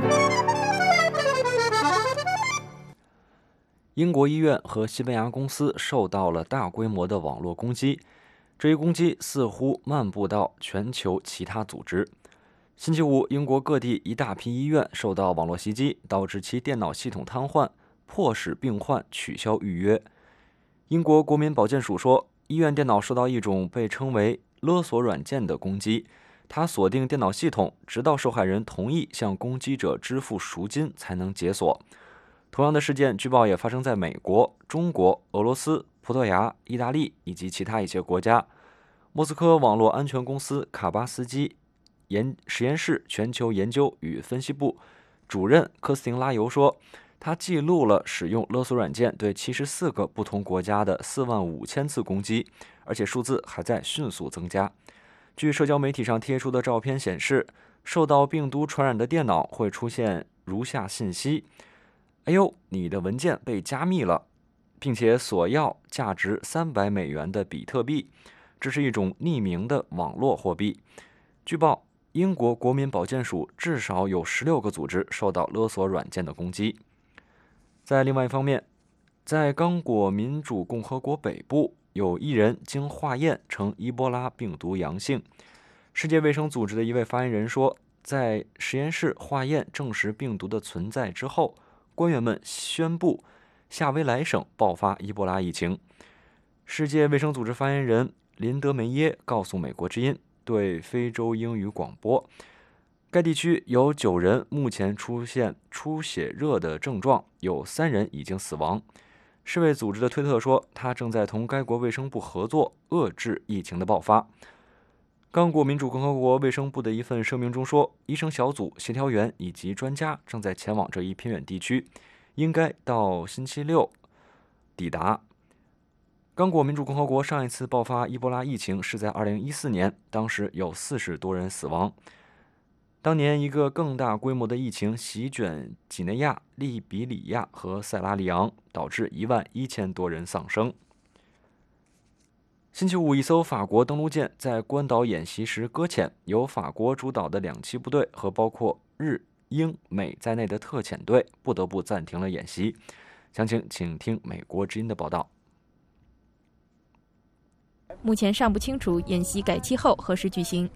C: 英国医院和西班牙公司受到了大规模的网络攻击，这一攻击似乎漫步到全球其他组织。星期五，英国各地一大批医院受到网络袭击，导致其电脑系统瘫痪，迫使病患取消预约。英国国民保健署说，医院电脑受到一种被称为勒索软件的攻击，它锁定电脑系统，直到受害人同意向攻击者支付赎金才能解锁。同样的事件据报也发生在美国、中国、俄罗斯、葡萄牙、意大利以及其他一些国家。莫斯科网络安全公司卡巴斯基研实验室全球研究与分析部主任科斯汀拉尤说，他记录了使用勒索软件对七十四个不同国家的四万五千次攻击，而且数字还在迅速增加。据社交媒体上贴出的照片显示，受到病毒传染的电脑会出现如下信息：哎呦，你的文件被加密了，并且索要价值三百美元的比特币。这是一种匿名的网络货币。据报，英国国民保健署至少有十六个组织受到勒索软件的攻击。在另外一方面，在刚果民主共和国北部，有一人经化验呈伊波拉病毒阳性。世界卫生组织的一位发言人说，在实验室化验证实病毒的存在之后，官员们宣布夏威莱省爆发伊波拉疫情。世界卫生组织发言人林德梅耶告诉美国之音，对非洲英语广播，该地区有九人目前出现出血热的症状，有三人已经死亡。世卫组织的推特说，他正在同该国卫生部合作，遏制疫情的爆发。刚果民主共和国卫生部的一份声明中说，医生小组、协调员以及专家正在前往这一偏远地区，应该到星期六抵达。刚果民主共和国上一次爆发伊波拉疫情是在二零一四年，当时有四十多人死亡。当年一个更大规模的疫情席卷几内亚、利比里亚和塞拉利昂，导致一万一千多人丧生。星期五，一艘法国登陆舰在关岛演习时搁浅，由法国主导的两栖部队和包括日、英、美在内的特遣队不得不暂停了演习。详情请听美国之音的报道。
E: 目前尚不清楚演习改期后何时举行。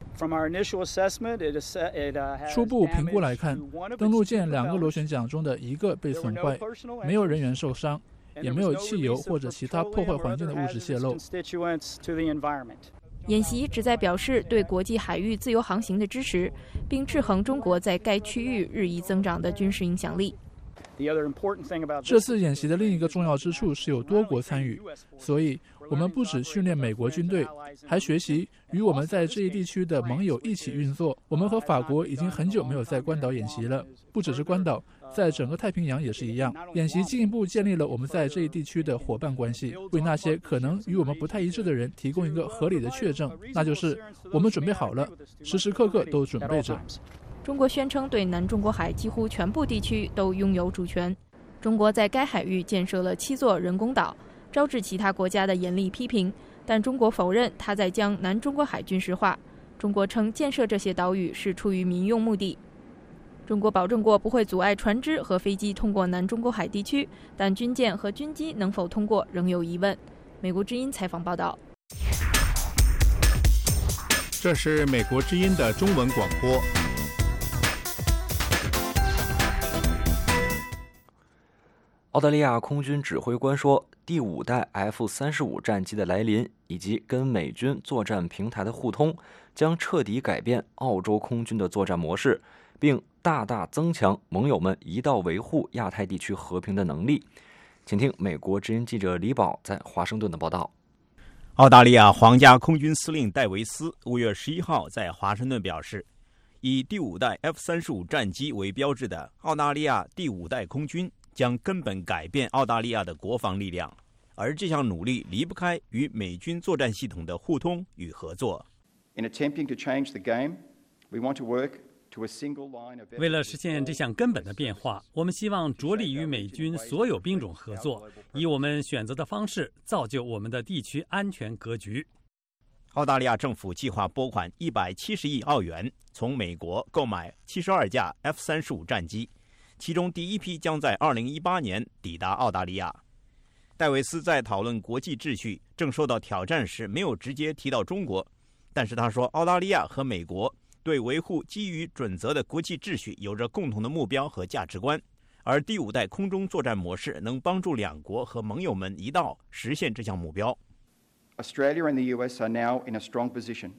F: 初步评估来看，登陆舰两个螺旋桨中的一个被损坏，没有人员受伤，也没有汽油或者其他破坏环境的物质泄漏。
E: 演习旨在表示对国际海域自由航行的支持，并制衡中国在该区域日益增长的军事影响力。
F: 这次演习的另一个重要之处是有多国参与，所以我们不只训练美国军队，还学习与我们在这一地区的盟友一起运作。我们和法国已经很久没有在关岛演习了，不只是关岛，在整个太平洋也是一样。演习进一步建立了我们在这一地区的伙伴关系，为那些可能与我们不太一致的人提供一个合理的确证，那就是我们准备好了，时时刻刻都准备着。
E: 中国宣称对南中国海几乎全部地区都拥有主权。中国在该海域建设了七座人工岛，招致其他国家的严厉批评，但中国否认它在将南中国海军事化。中国称建设这些岛屿是出于民用目的。中国保证过不会阻碍船只和飞机通过南中国海地区，但军舰和军机能否通过仍有疑问。美国之音采访报道。
N: 这是美国之音的中文广播。
C: 澳大利亚空军指挥官说，第五代 F 三十五战机的来临以及跟美军作战平台的互通，将彻底改变澳洲空军的作战模式，并大大增强盟友们一道维护亚太地区和平的能力。请听美国之音记者李宝在华盛顿的报道。
V: 澳大利亚皇家空军司令戴维斯五月十一号在华盛顿表示，以第五代 F 三十五战机为标志的澳大利亚第五代空军将根本改变澳大利亚的国防力量，而这项努力离不开与美军作战系统的互通与合作。
A: 为了实现这项根本的变化，我们希望着力与美军所有兵种合作，以我们选择的方式造就我们的地区安全格局。
V: 澳大利亚政府计划拨款一百七十亿澳元，从美国购买七十二架 F 三十五战机。其中第一批将在二零一八年抵达澳大利亚。戴维斯在讨论国际秩序正受到挑战时没有直接提到中国，但是他说澳大利亚和美国对维护基于准则的国际秩序有着共同的目标和价值观，而第五代空中作战模式能帮助两国和盟友们一道实现这项目标。
W: Australia and the U S are now in a strong position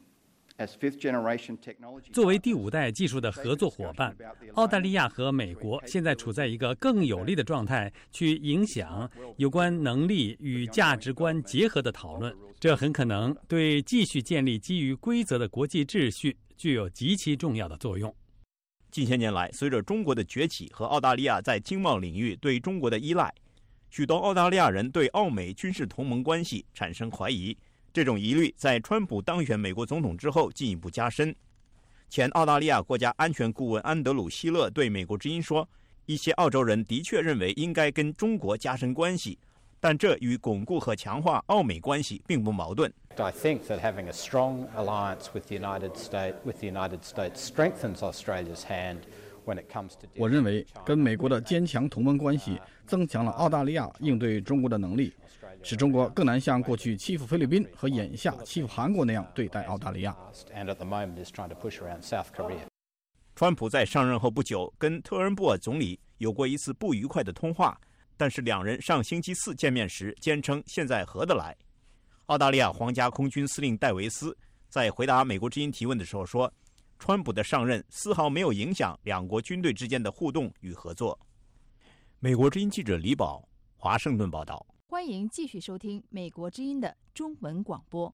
A: 作为第五代技术的合作伙伴，澳大利亚和美国现在处在一个更有利的状态，去影响有关能力与价值观结合的讨论。这很可能对继续建立基于规则的国际秩序具有极其重要的作用。
V: 近些年来，随着中国的崛起和澳大利亚在经贸领域对中国的依赖，许多澳大利亚人对澳美军事同盟关系产生怀疑。这种疑虑在川普当选美国总统之后进一步加深。前澳大利亚国家安全顾问安德鲁·希勒对美国之音说，一些澳洲人的确认为应该跟中国加深关系，但这与巩固和强化澳美关系并不矛盾。
G: I think that having a strong alliance with the United States, with the United States strengthens Australia's hand when it comes to.
M: 我认为跟美国的坚强同盟关系增强了澳大利亚应对中国的能力，使中国更难像过去欺负菲律宾和眼下欺负韩国那样对待澳大利亚。
V: 川普在上任后不久，跟特恩布尔总理有过一次不愉快的通话，但是两人上星期四见面时坚称现在合得来。澳大利亚皇家空军司令戴维斯在回答美国之音提问的时候说，川普的上任丝毫没有影响两国军队之间的互动与合作。美国之音记者李宝，华盛顿报道。
T: 欢迎继续收听美国之音的中文广播。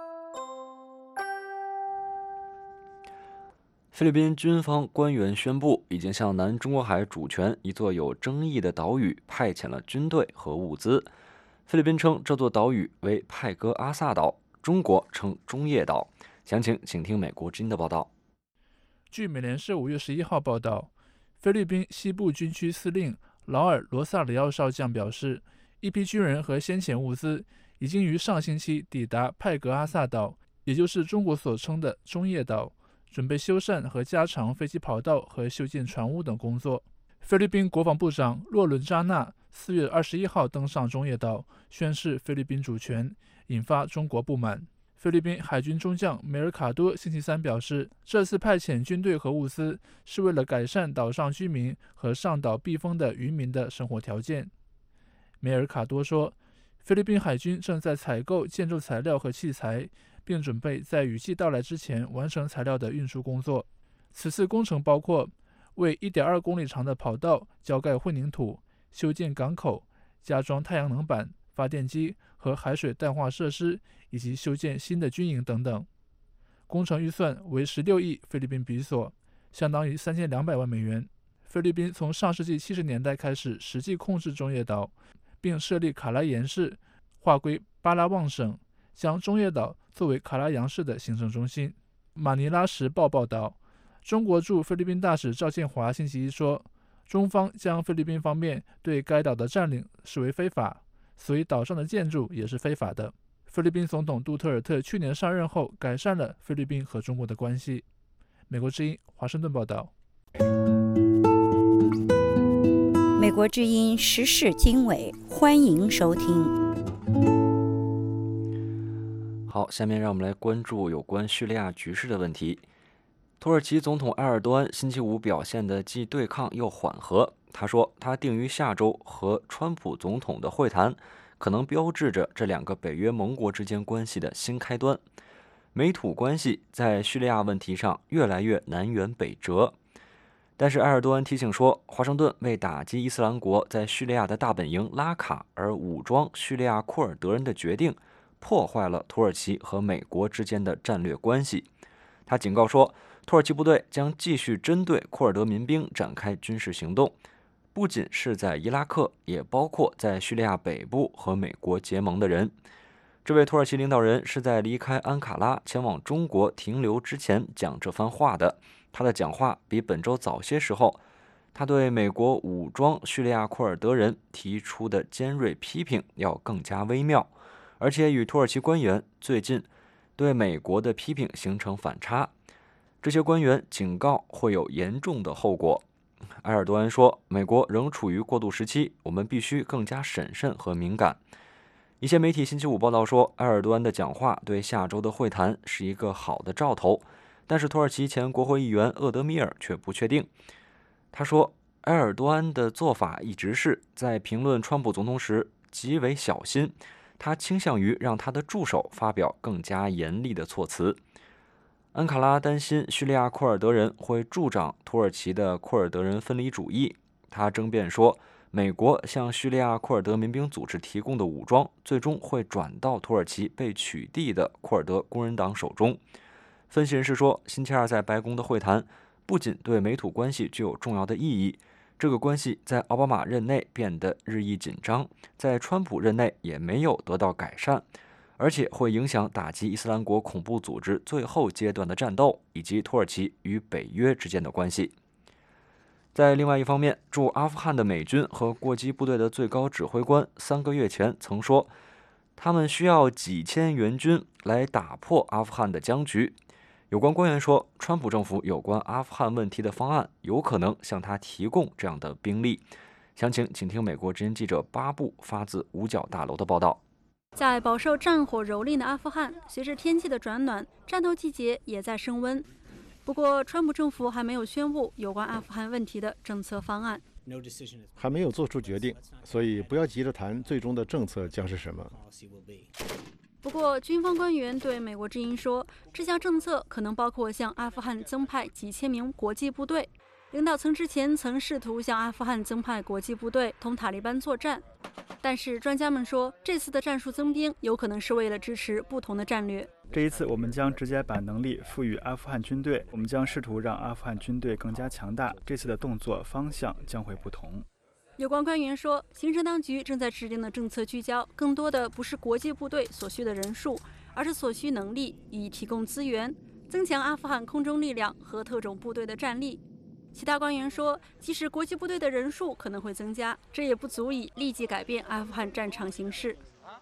C: 菲律宾军方官员宣布，已经向南中国海主权一座有争议的岛屿派遣了军队和物资。菲律宾称这座岛屿为派戈阿萨岛，中国称中业岛。详情请听美国之音的报道。
F: 据美联社五月十一号报道，菲律宾西部军区司令劳尔·罗萨里奥少将表示，一批军人和先遣物资已经于上星期抵达派格阿萨岛，也就是中国所称的中业岛，准备修缮和加长飞机跑道和修建船坞等工作。菲律宾国防部长洛伦扎纳四月二十一号登上中业岛，宣示菲律宾主权，引发中国不满。菲律宾海军中将梅尔卡多星期三表示，这次派遣军队和物资是为了改善岛上居民和上岛避风的渔民的生活条件。梅尔卡多说，菲律宾海军正在采购建筑材料和器材，并准备在雨季到来之前完成材料的运输工作。此次工程包括为 一点二公里长的跑道浇盖混凝土，修建港口，加装太阳能板、发电机和海水淡化设施，以及修建新的军营等等。工程预算为十六亿菲律宾比索，相当于三千两百万美元。菲律宾从上世纪七十年代开始实际控制中业岛，并设立卡拉延市，划归巴拉望省，将中业岛作为卡拉扬市的行政中心。马尼拉时报报道，中国驻菲律宾大使赵建华星期一说，中方将菲律宾方面对该岛的占领视为非法，所以岛上的建筑也是非法的。菲律宾总统杜特尔特去年上任后改善了菲律宾和中国的关系。美国之音华盛顿报道。
H: 美国之音时事经纬，欢迎收听。
C: 好，下面让我们来关注有关叙利亚局势的问题。土耳其总统埃尔多安星期五表现的既对抗又缓和。他说，他定于下周和川普总统的会谈，可能标志着这两个北约盟国之间关系的新开端。美土关系在叙利亚问题上越来越南辕北辙。但是埃尔多安提醒说，华盛顿为打击伊斯兰国在叙利亚的大本营拉卡而武装叙利亚库尔德人的决定，破坏了土耳其和美国之间的战略关系。他警告说，土耳其部队将继续针对库尔德民兵展开军事行动，不仅是在伊拉克，也包括在叙利亚北部和美国结盟的人。这位土耳其领导人是在离开安卡拉前往中国停留之前讲这番话的。他的讲话比本周早些时候他对美国武装叙利亚库尔德人提出的尖锐批评要更加微妙，而且与土耳其官员最近对美国的批评形成反差。这些官员警告会有严重的后果。埃尔多安说，美国仍处于过渡时期，我们必须更加审慎和敏感。一些媒体星期五报道说，埃尔多安的讲话对下周的会谈是一个好的兆头，但是土耳其前国会议员厄德米尔却不确定。他说，埃尔多安的做法一直是在评论川普总统时极为小心，他倾向于让他的助手发表更加严厉的措辞。安卡拉担心叙利亚库尔德人会助长土耳其的库尔德人分离主义。他争辩说，美国向叙利亚库尔德民兵组织提供的武装最终会转到土耳其被取缔的库尔德工人党手中。分析人士说，星期二在白宫的会谈， 不仅对美土关系具有重要的意义，这个关系在奥巴马任内变得日益紧张，在川普任内也没有得到改善，而且会影响打击伊斯兰国恐怖组织最后阶段的战斗，以及土耳其与北约之间的关系。在另外一方面，驻阿富汗的美军和过激部队的最高指挥官三个月前曾说，他们需要几千援军来打破阿富汗的僵局。有关官员说，川普政府有关阿富汗问题的方案有可能向他提供这样的兵力。详情请听美国之音记者巴布发自五角大楼的报道。
I: 在饱受战火蹂躏的阿富汗，随着天气的转暖，战斗季节也在升温。不过，川普政府还没有宣布有关阿富汗问题的政策方案，
U: 还没有做出决定，所以不要急着谈最终的政策将是什么。
I: 不过，军方官员对美国之音说，这项政策可能包括向阿富汗增派几千名国际部队。领导层之前曾试图向阿富汗增派国际部队同塔利班作战，但是专家们说，这次的战术增兵有可能是为了支持不同的战略。
K: 这一次，我们将直接把能力赋予阿富汗军队，我们将试图让阿富汗军队更加强大。这次的动作方向将会不同。
I: 有关官员说，行政当局正在制定的政策聚焦更多的不是国际部队所需的人数，而是所需能力，以提供资源，增强阿富汗空中力量和特种部队的战力。其他官员说，即使国际部队的人数可能会增加，这也不足以立即改变阿富汗战场形势。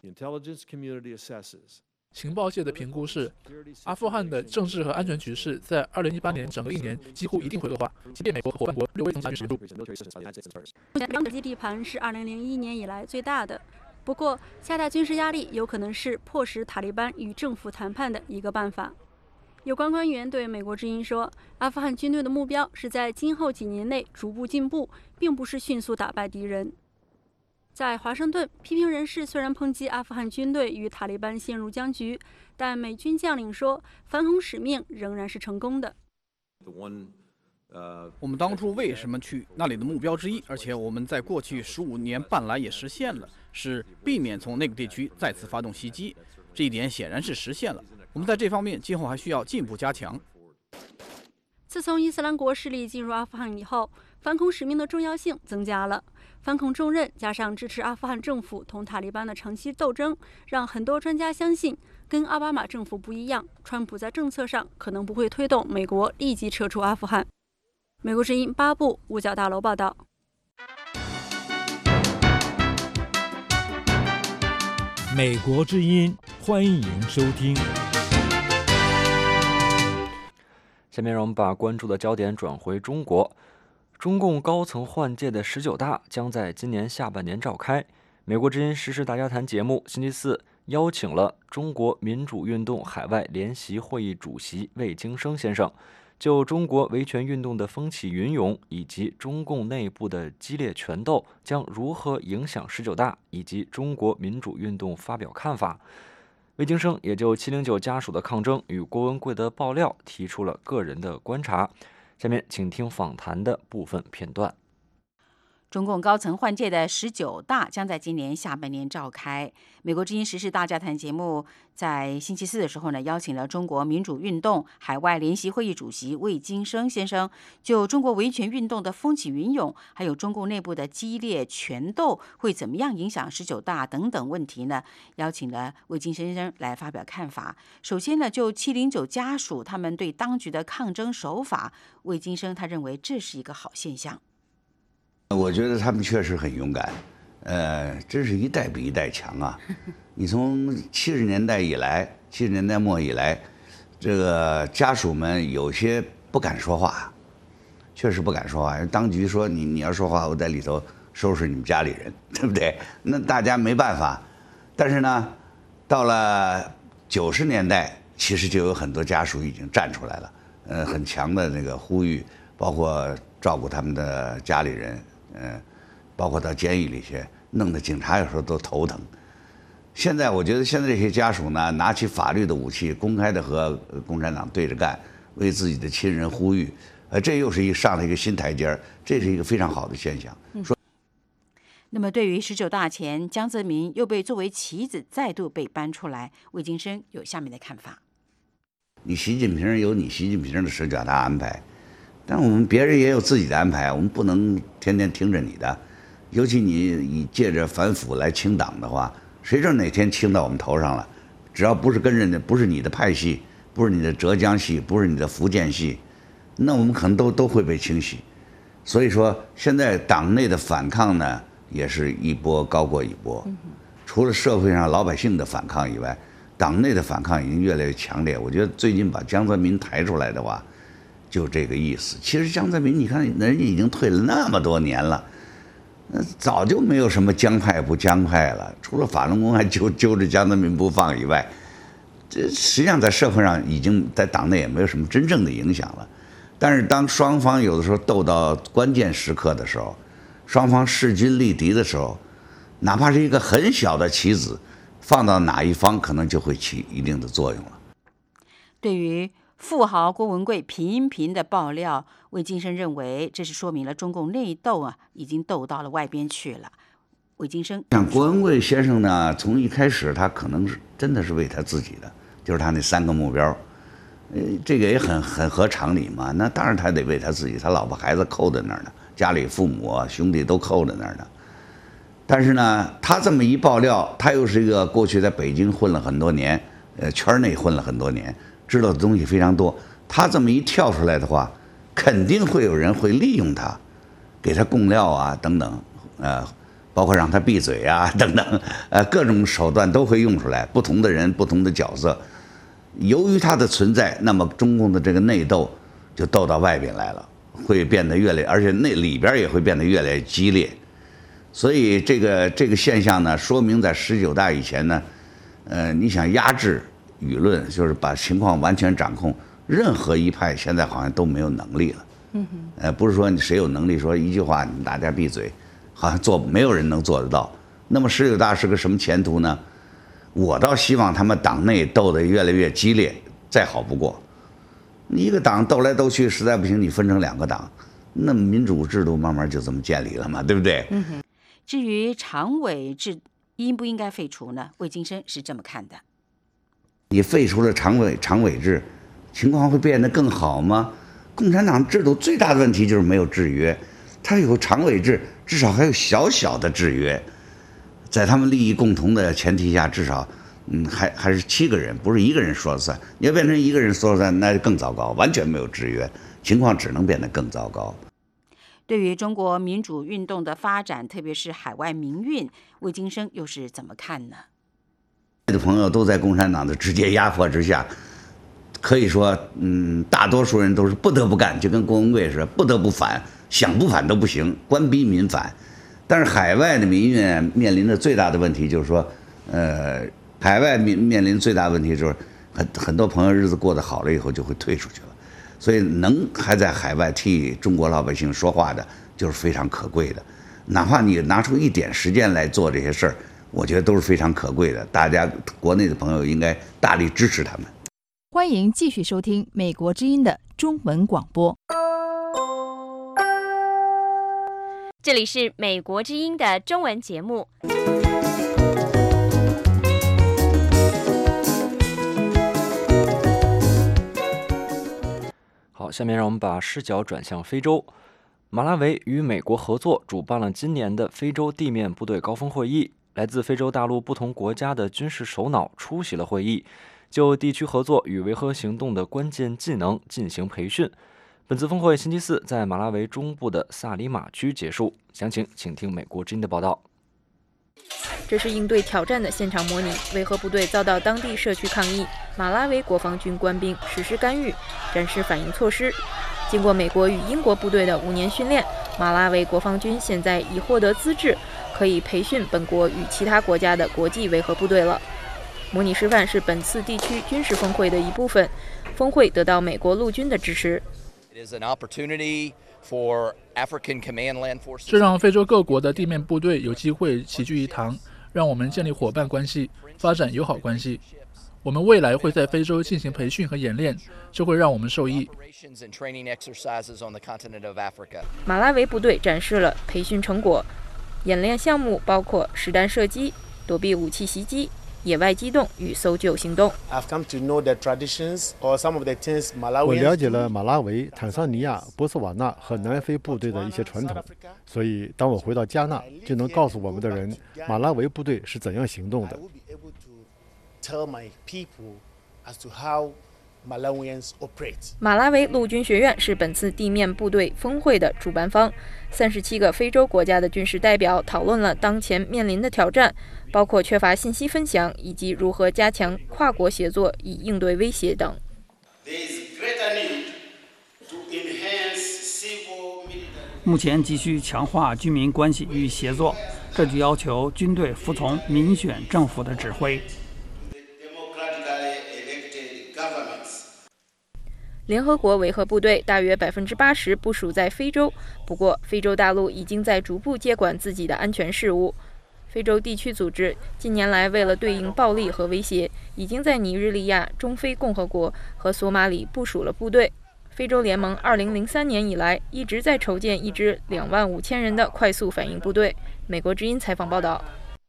F: 情报界的评估是，阿富汗的政治和安全局势在二零一八年整个一年几乎一定会恶化，即便美国和伙伴国略微增加军事援助。
I: 两个基地盘是二零零一年以来最大的，不过加大军事压力有可能是迫使塔利班与政府谈判的一个办法。有关官员对美国之音说，阿富汗军队的目标是在今后几年内逐步进步，并不是迅速打败敌人。在华盛顿，批评人士虽然抨击阿富汗军队与塔利班陷入僵局，但美军将领说，反恐使命仍然是成功的。
M: 我们当初为什么去那里的目标之一，而且我们在过去十五年半来也实现了，是避免从那个地区再次发动袭击。这一点显然是实现了。我们在这方面今后还需要进一步加强。
I: 自从伊斯兰国势力进入阿富汗以后，反恐使命的重要性增加了。反恐重任加上支持阿富汗政府同塔利班的长期斗争，让很多专家相信，跟奥巴马政府不一样，川普在政策上可能不会推动美国立即撤出阿富汗。美国之音巴布五角大楼报道。
L: 美国之音，欢迎收听。
C: 下面让我们把关注的焦点转回中国。中共高层换届的十九大将在今年下半年召开。美国之音时事大家谈节目星期四邀请了中国民主运动海外联席会议主席魏京生先生，就中国维权运动的风起云涌以及中共内部的激烈权斗将如何影响十九大以及中国民主运动发表看法。魏京生也就七零九家属的抗争与郭文贵的爆料提出了个人的观察。下面请听访谈的部分片段。
X: 中共高层换届的十九大将在今年下半年召开。美国之音时事大家谈节目在星期四的时候呢，邀请了中国民主运动海外联席会议主席魏京生先生，就中国维权运动的风起云涌，还有中共内部的激烈权斗会怎么样影响十九大等等问题呢，邀请了魏京生先生来发表看法。首先呢，就七零九家属他们对当局的抗争手法，魏京生他认为这是一个好现象。
Y: 我觉得他们确实很勇敢，呃，真是一代比一代强啊！你从七十年代以来，七十年代末以来，这个家属们有些不敢说话，确实不敢说话。当局说你你要说话，我在里头收拾你们家里人，对不对？那大家没办法。但是呢，到了九十年代，其实就有很多家属已经站出来了，呃，很强的那个呼吁，包括照顾他们的家里人。嗯，包括到监狱里去，弄得警察有时候都头疼。现在我觉得，现在这些家属呢，拿起法律的武器，公开的和共产党对着干，为自己的亲人呼吁，呃，这又是一上了一个新台阶，这是一个非常好的现象。说，
X: 那么对于十九大前江泽民又被作为棋子再度被搬出来，魏京生有下面的看法：
Y: 你习近平有你习近平的十九大安排。 但我们别人也有自己的安排，我们不能天天听着你的。尤其你以借着反腐来清党的话，谁知道哪天清到我们头上了？只要不是跟人家，不是你的派系，不是你的浙江系，不是你的福建系，那我们可能都都会被清洗。所以说，现在党内的反抗呢，也是一波高过一波。除了社会上老百姓的反抗以外，党内的反抗已经越来越强烈。我觉得最近把江泽民抬出来的话，就这个意思。其实江泽民，你看人家已经退了那么多年了。那早就没有什么江派不江派了，除了法轮功还揪揪着江泽民不放以外，这实际上在社会上已经在党内也没有什么真正的影响了。但是当双方有的时候斗到关键时刻的时候，双方势均力敌的时候，哪怕是一个很小的棋子，放到哪一方可能就会起一定的作用了。
X: 对于富豪郭文贵频频的爆料，魏京生认为这是说明了中共内斗啊，已经斗到了外边去了。魏京生
Y: 像郭文贵先生呢，从一开始他可能是真的是为他自己的，就是他那三个目标，呃，这个也很很合常理嘛。那当然他得为他自己，他老婆孩子扣在那儿呢，家里父母啊兄弟都扣在那儿呢。但是呢，他这么一爆料，他又是一个过去在北京混了很多年，呃，圈内混了很多年。知道的东西非常多，他这么一跳出来的话，肯定会有人会利用他，给他供料啊等等，呃，包括让他闭嘴啊等等，呃，各种手段都会用出来，不同的人不同的角色。由于他的存在，那么中共的这个内斗就斗到外边来了，会变得越来，而且那里边也会变得越来越激烈。所以这个这个现象呢，说明在十九大以前呢，呃，你想压制舆论，就是把情况完全掌控，任何一派现在好像都没有能力了。嗯哼，呃，不是说你谁有能力说一句话，你大家闭嘴，好像做没有人能做得到。那么十九大是个什么前途呢？我倒希望他们党内斗得越来越激烈，再好不过。你一个党斗来斗去，实在不行，你分成两个党，那么民主制度慢慢就这么建立了嘛，对不对？
X: 嗯哼。至于常委制应不应该废除呢？魏京生是这么看的。
Y: 你废除了常委常委制，情况会变得更好吗？共产党制度最大的问题就是没有制约，它有常委制，至少还有小小的制约，在他们利益共同的前提下，至少嗯还还是七个人，不是一个人说了算。你要变成一个人说了算，那就更糟糕，完全没有制约，情况只能变得更糟糕。
X: 对于中国民主运动的发展，特别是海外民运，魏京生又是怎么看呢？
Y: 的朋友都在共产党的直接压迫之下，可以说，嗯，大多数人都是不得不干，就跟郭文贵似的，不得不反，想不反都不行，官逼民反。但是海外的民运面临的最大的问题就是说，呃，海外面面临最大的问题就是很很多朋友日子过得好了以后就会退出去了，所以能还在海外替中国老百姓说话的，就是非常可贵的。哪怕你拿出一点时间来做这些事儿，我觉得都是非常可贵的，大家国内的朋友应该大力支持他们。
T: 欢迎继续收听美国之音的中文广播。
B: 这里是美国之音的中文节目。
C: 好，下面让我们把视角转向非洲。马拉维与美国合作主办了今年的非洲地面部队高峰会议。来自非洲大陆不同国家的军事首脑出席了会议，就地区合作与维和行动的关键技能进行培训。本次峰会星期四在马拉维中部的萨里马区结束。详情请听美国之音的报道。
J: 这是应对挑战的现场模拟，维和部队遭到当地社区抗议，马拉维国防军官兵实施干预，展示反应措施。经过美国与英国部队的五年训练，马拉维国防军现在已获得资质，可以培训本国与其他国家的国际维和部队了。模拟示范是本次地区军事峰会的一部分，峰会得到美国陆军的支持。
F: 这让非洲各国的地面部队有机会齐聚一堂，让我们建立伙伴关系，发展友好关系。我们未来会在非洲进行培训和演练，这会让我们受益。
J: 马拉维部队展示了培训成果，演练项目包括实弹射击、躲避武器袭击、 野外机动与搜救行动。
U: 我了解了马拉维、坦桑尼亚、波斯瓦纳和南非部队的一些传统，所以当我回到加纳，就能告诉我们的人马拉维部队是怎样行动的。
J: 马拉维陆军学院是本次地面部队峰会的主办方，三十七个非洲国家的军事代表讨论了当前面临的挑战，包括缺乏信息分享以及如何加强跨国协作以应对威胁等。
O: 目前急需强化军民关系与协作，这就要求军队服从民选政府的指挥。
J: 联合国维和部队大约百分之八十部署在非洲，不过非洲大陆已经在逐步接管自己的安全事务。非洲地区组织近年来为了对应暴力和威胁，已经在尼日利亚、中非共和国和索马里部署了部队。非洲联盟二零零三年以来一直在筹建一支两万五千人的快速反应部队。美国之音采访报道。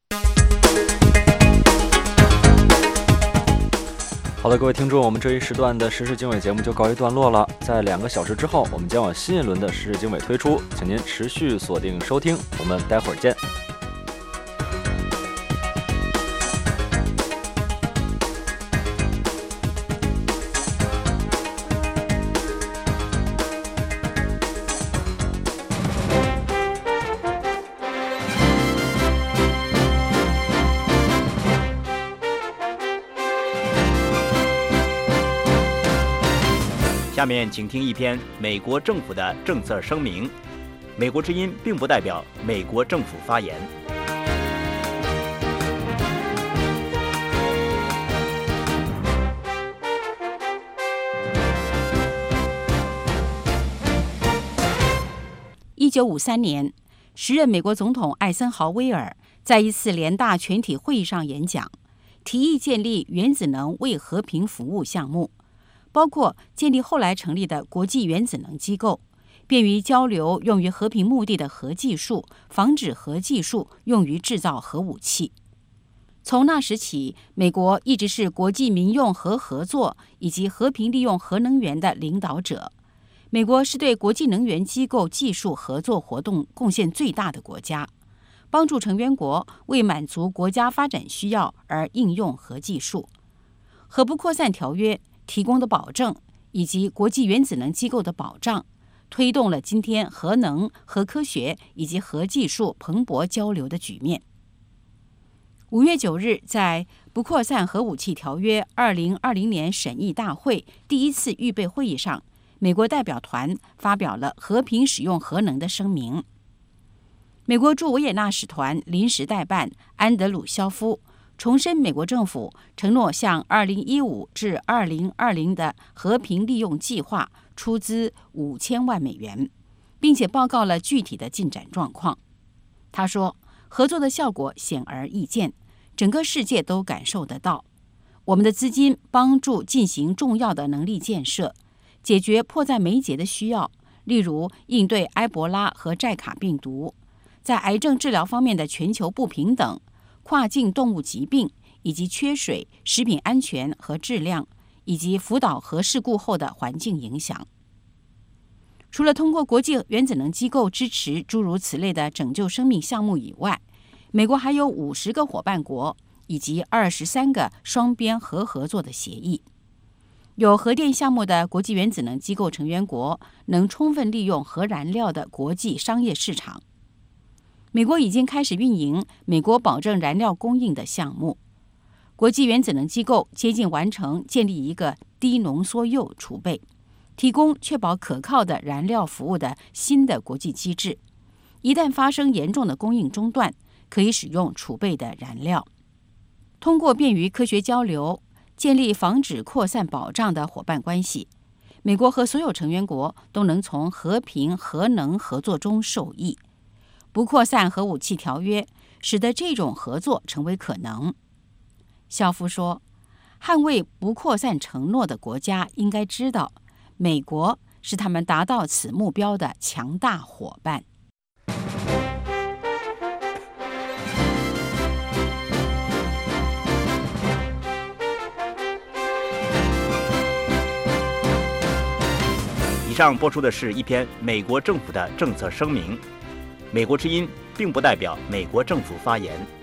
C: 好的，各位听众，我们这一时段的时事经纬节目就告一段落了。在两个小时之后，我们将有新一轮的时事经纬推出，请您持续锁定收听，我们待会儿见。
V: 下面请听一篇美国政府的政策声明。美国之音并不代表美国政府发言。
X: 一九五三年，时任美国总统艾森豪威尔在一次联大全体会议上演讲，提议建立原子能为和平服务项目。包括建立后来成立的国际原子能机构，便于交流用于和平目的的核技术，防止核技术用于制造核武器。从那时起，美国一直是国际民用核合作以及和平利用核能源的领导者。美国是对国际能源机构技术合作活动贡献最大的国家，帮助成员国为满足国家发展需要而应用核技术。核不扩散条约提供的保证以及国际原子能机构的保障，推动了今天核能、核科学以及核技术蓬勃交流的局面。五月九日，在不扩散核武器条约二零二零年审议大会第一次预备会议上，美国代表团发表了和平使用核能的声明。美国驻维也纳使团临时代办安德鲁肖夫重申美国政府承诺向二零一五至二零二零的和平利用计划出资五千万美元，并且报告了具体的进展状况。他说，合作的效果显而易见，整个世界都感受得到。我们的资金帮助进行重要的能力建设，解决迫在眉睫的需要，例如应对埃博拉和寨卡病毒，在癌症治疗方面的全球不平等，跨境动物疾病，以及缺水、食品安全和质量，以及福岛核事故后的环境影响。除了通过国际原子能机构支持诸如此类的拯救生命项目以外，美国还有五十个伙伴国以及二十三个双边核合作的协议。有核电项目的国际原子能机构成员国能充分利用核燃料的国际商业市场。美国已经开始运营美国保证燃料供应的项目。国际原子能机构接近完成建立一个低浓缩铀储备，提供确保可靠的燃料服务的新的国际机制。一旦发生严重的供应中断，可以使用储备的燃料。通过便于科学交流，建立防止扩散保障的伙伴关系，美国和所有成员国都能从和平核能合作中受益。不扩散核武器条约使得这种合作成为可能。肖夫说，捍卫不扩散承诺的国家应该知道，美国是他们达到此目标的强大伙伴。
V: 上播出的是一篇美国政府的政策声明，美国之音并不代表美国政府发言。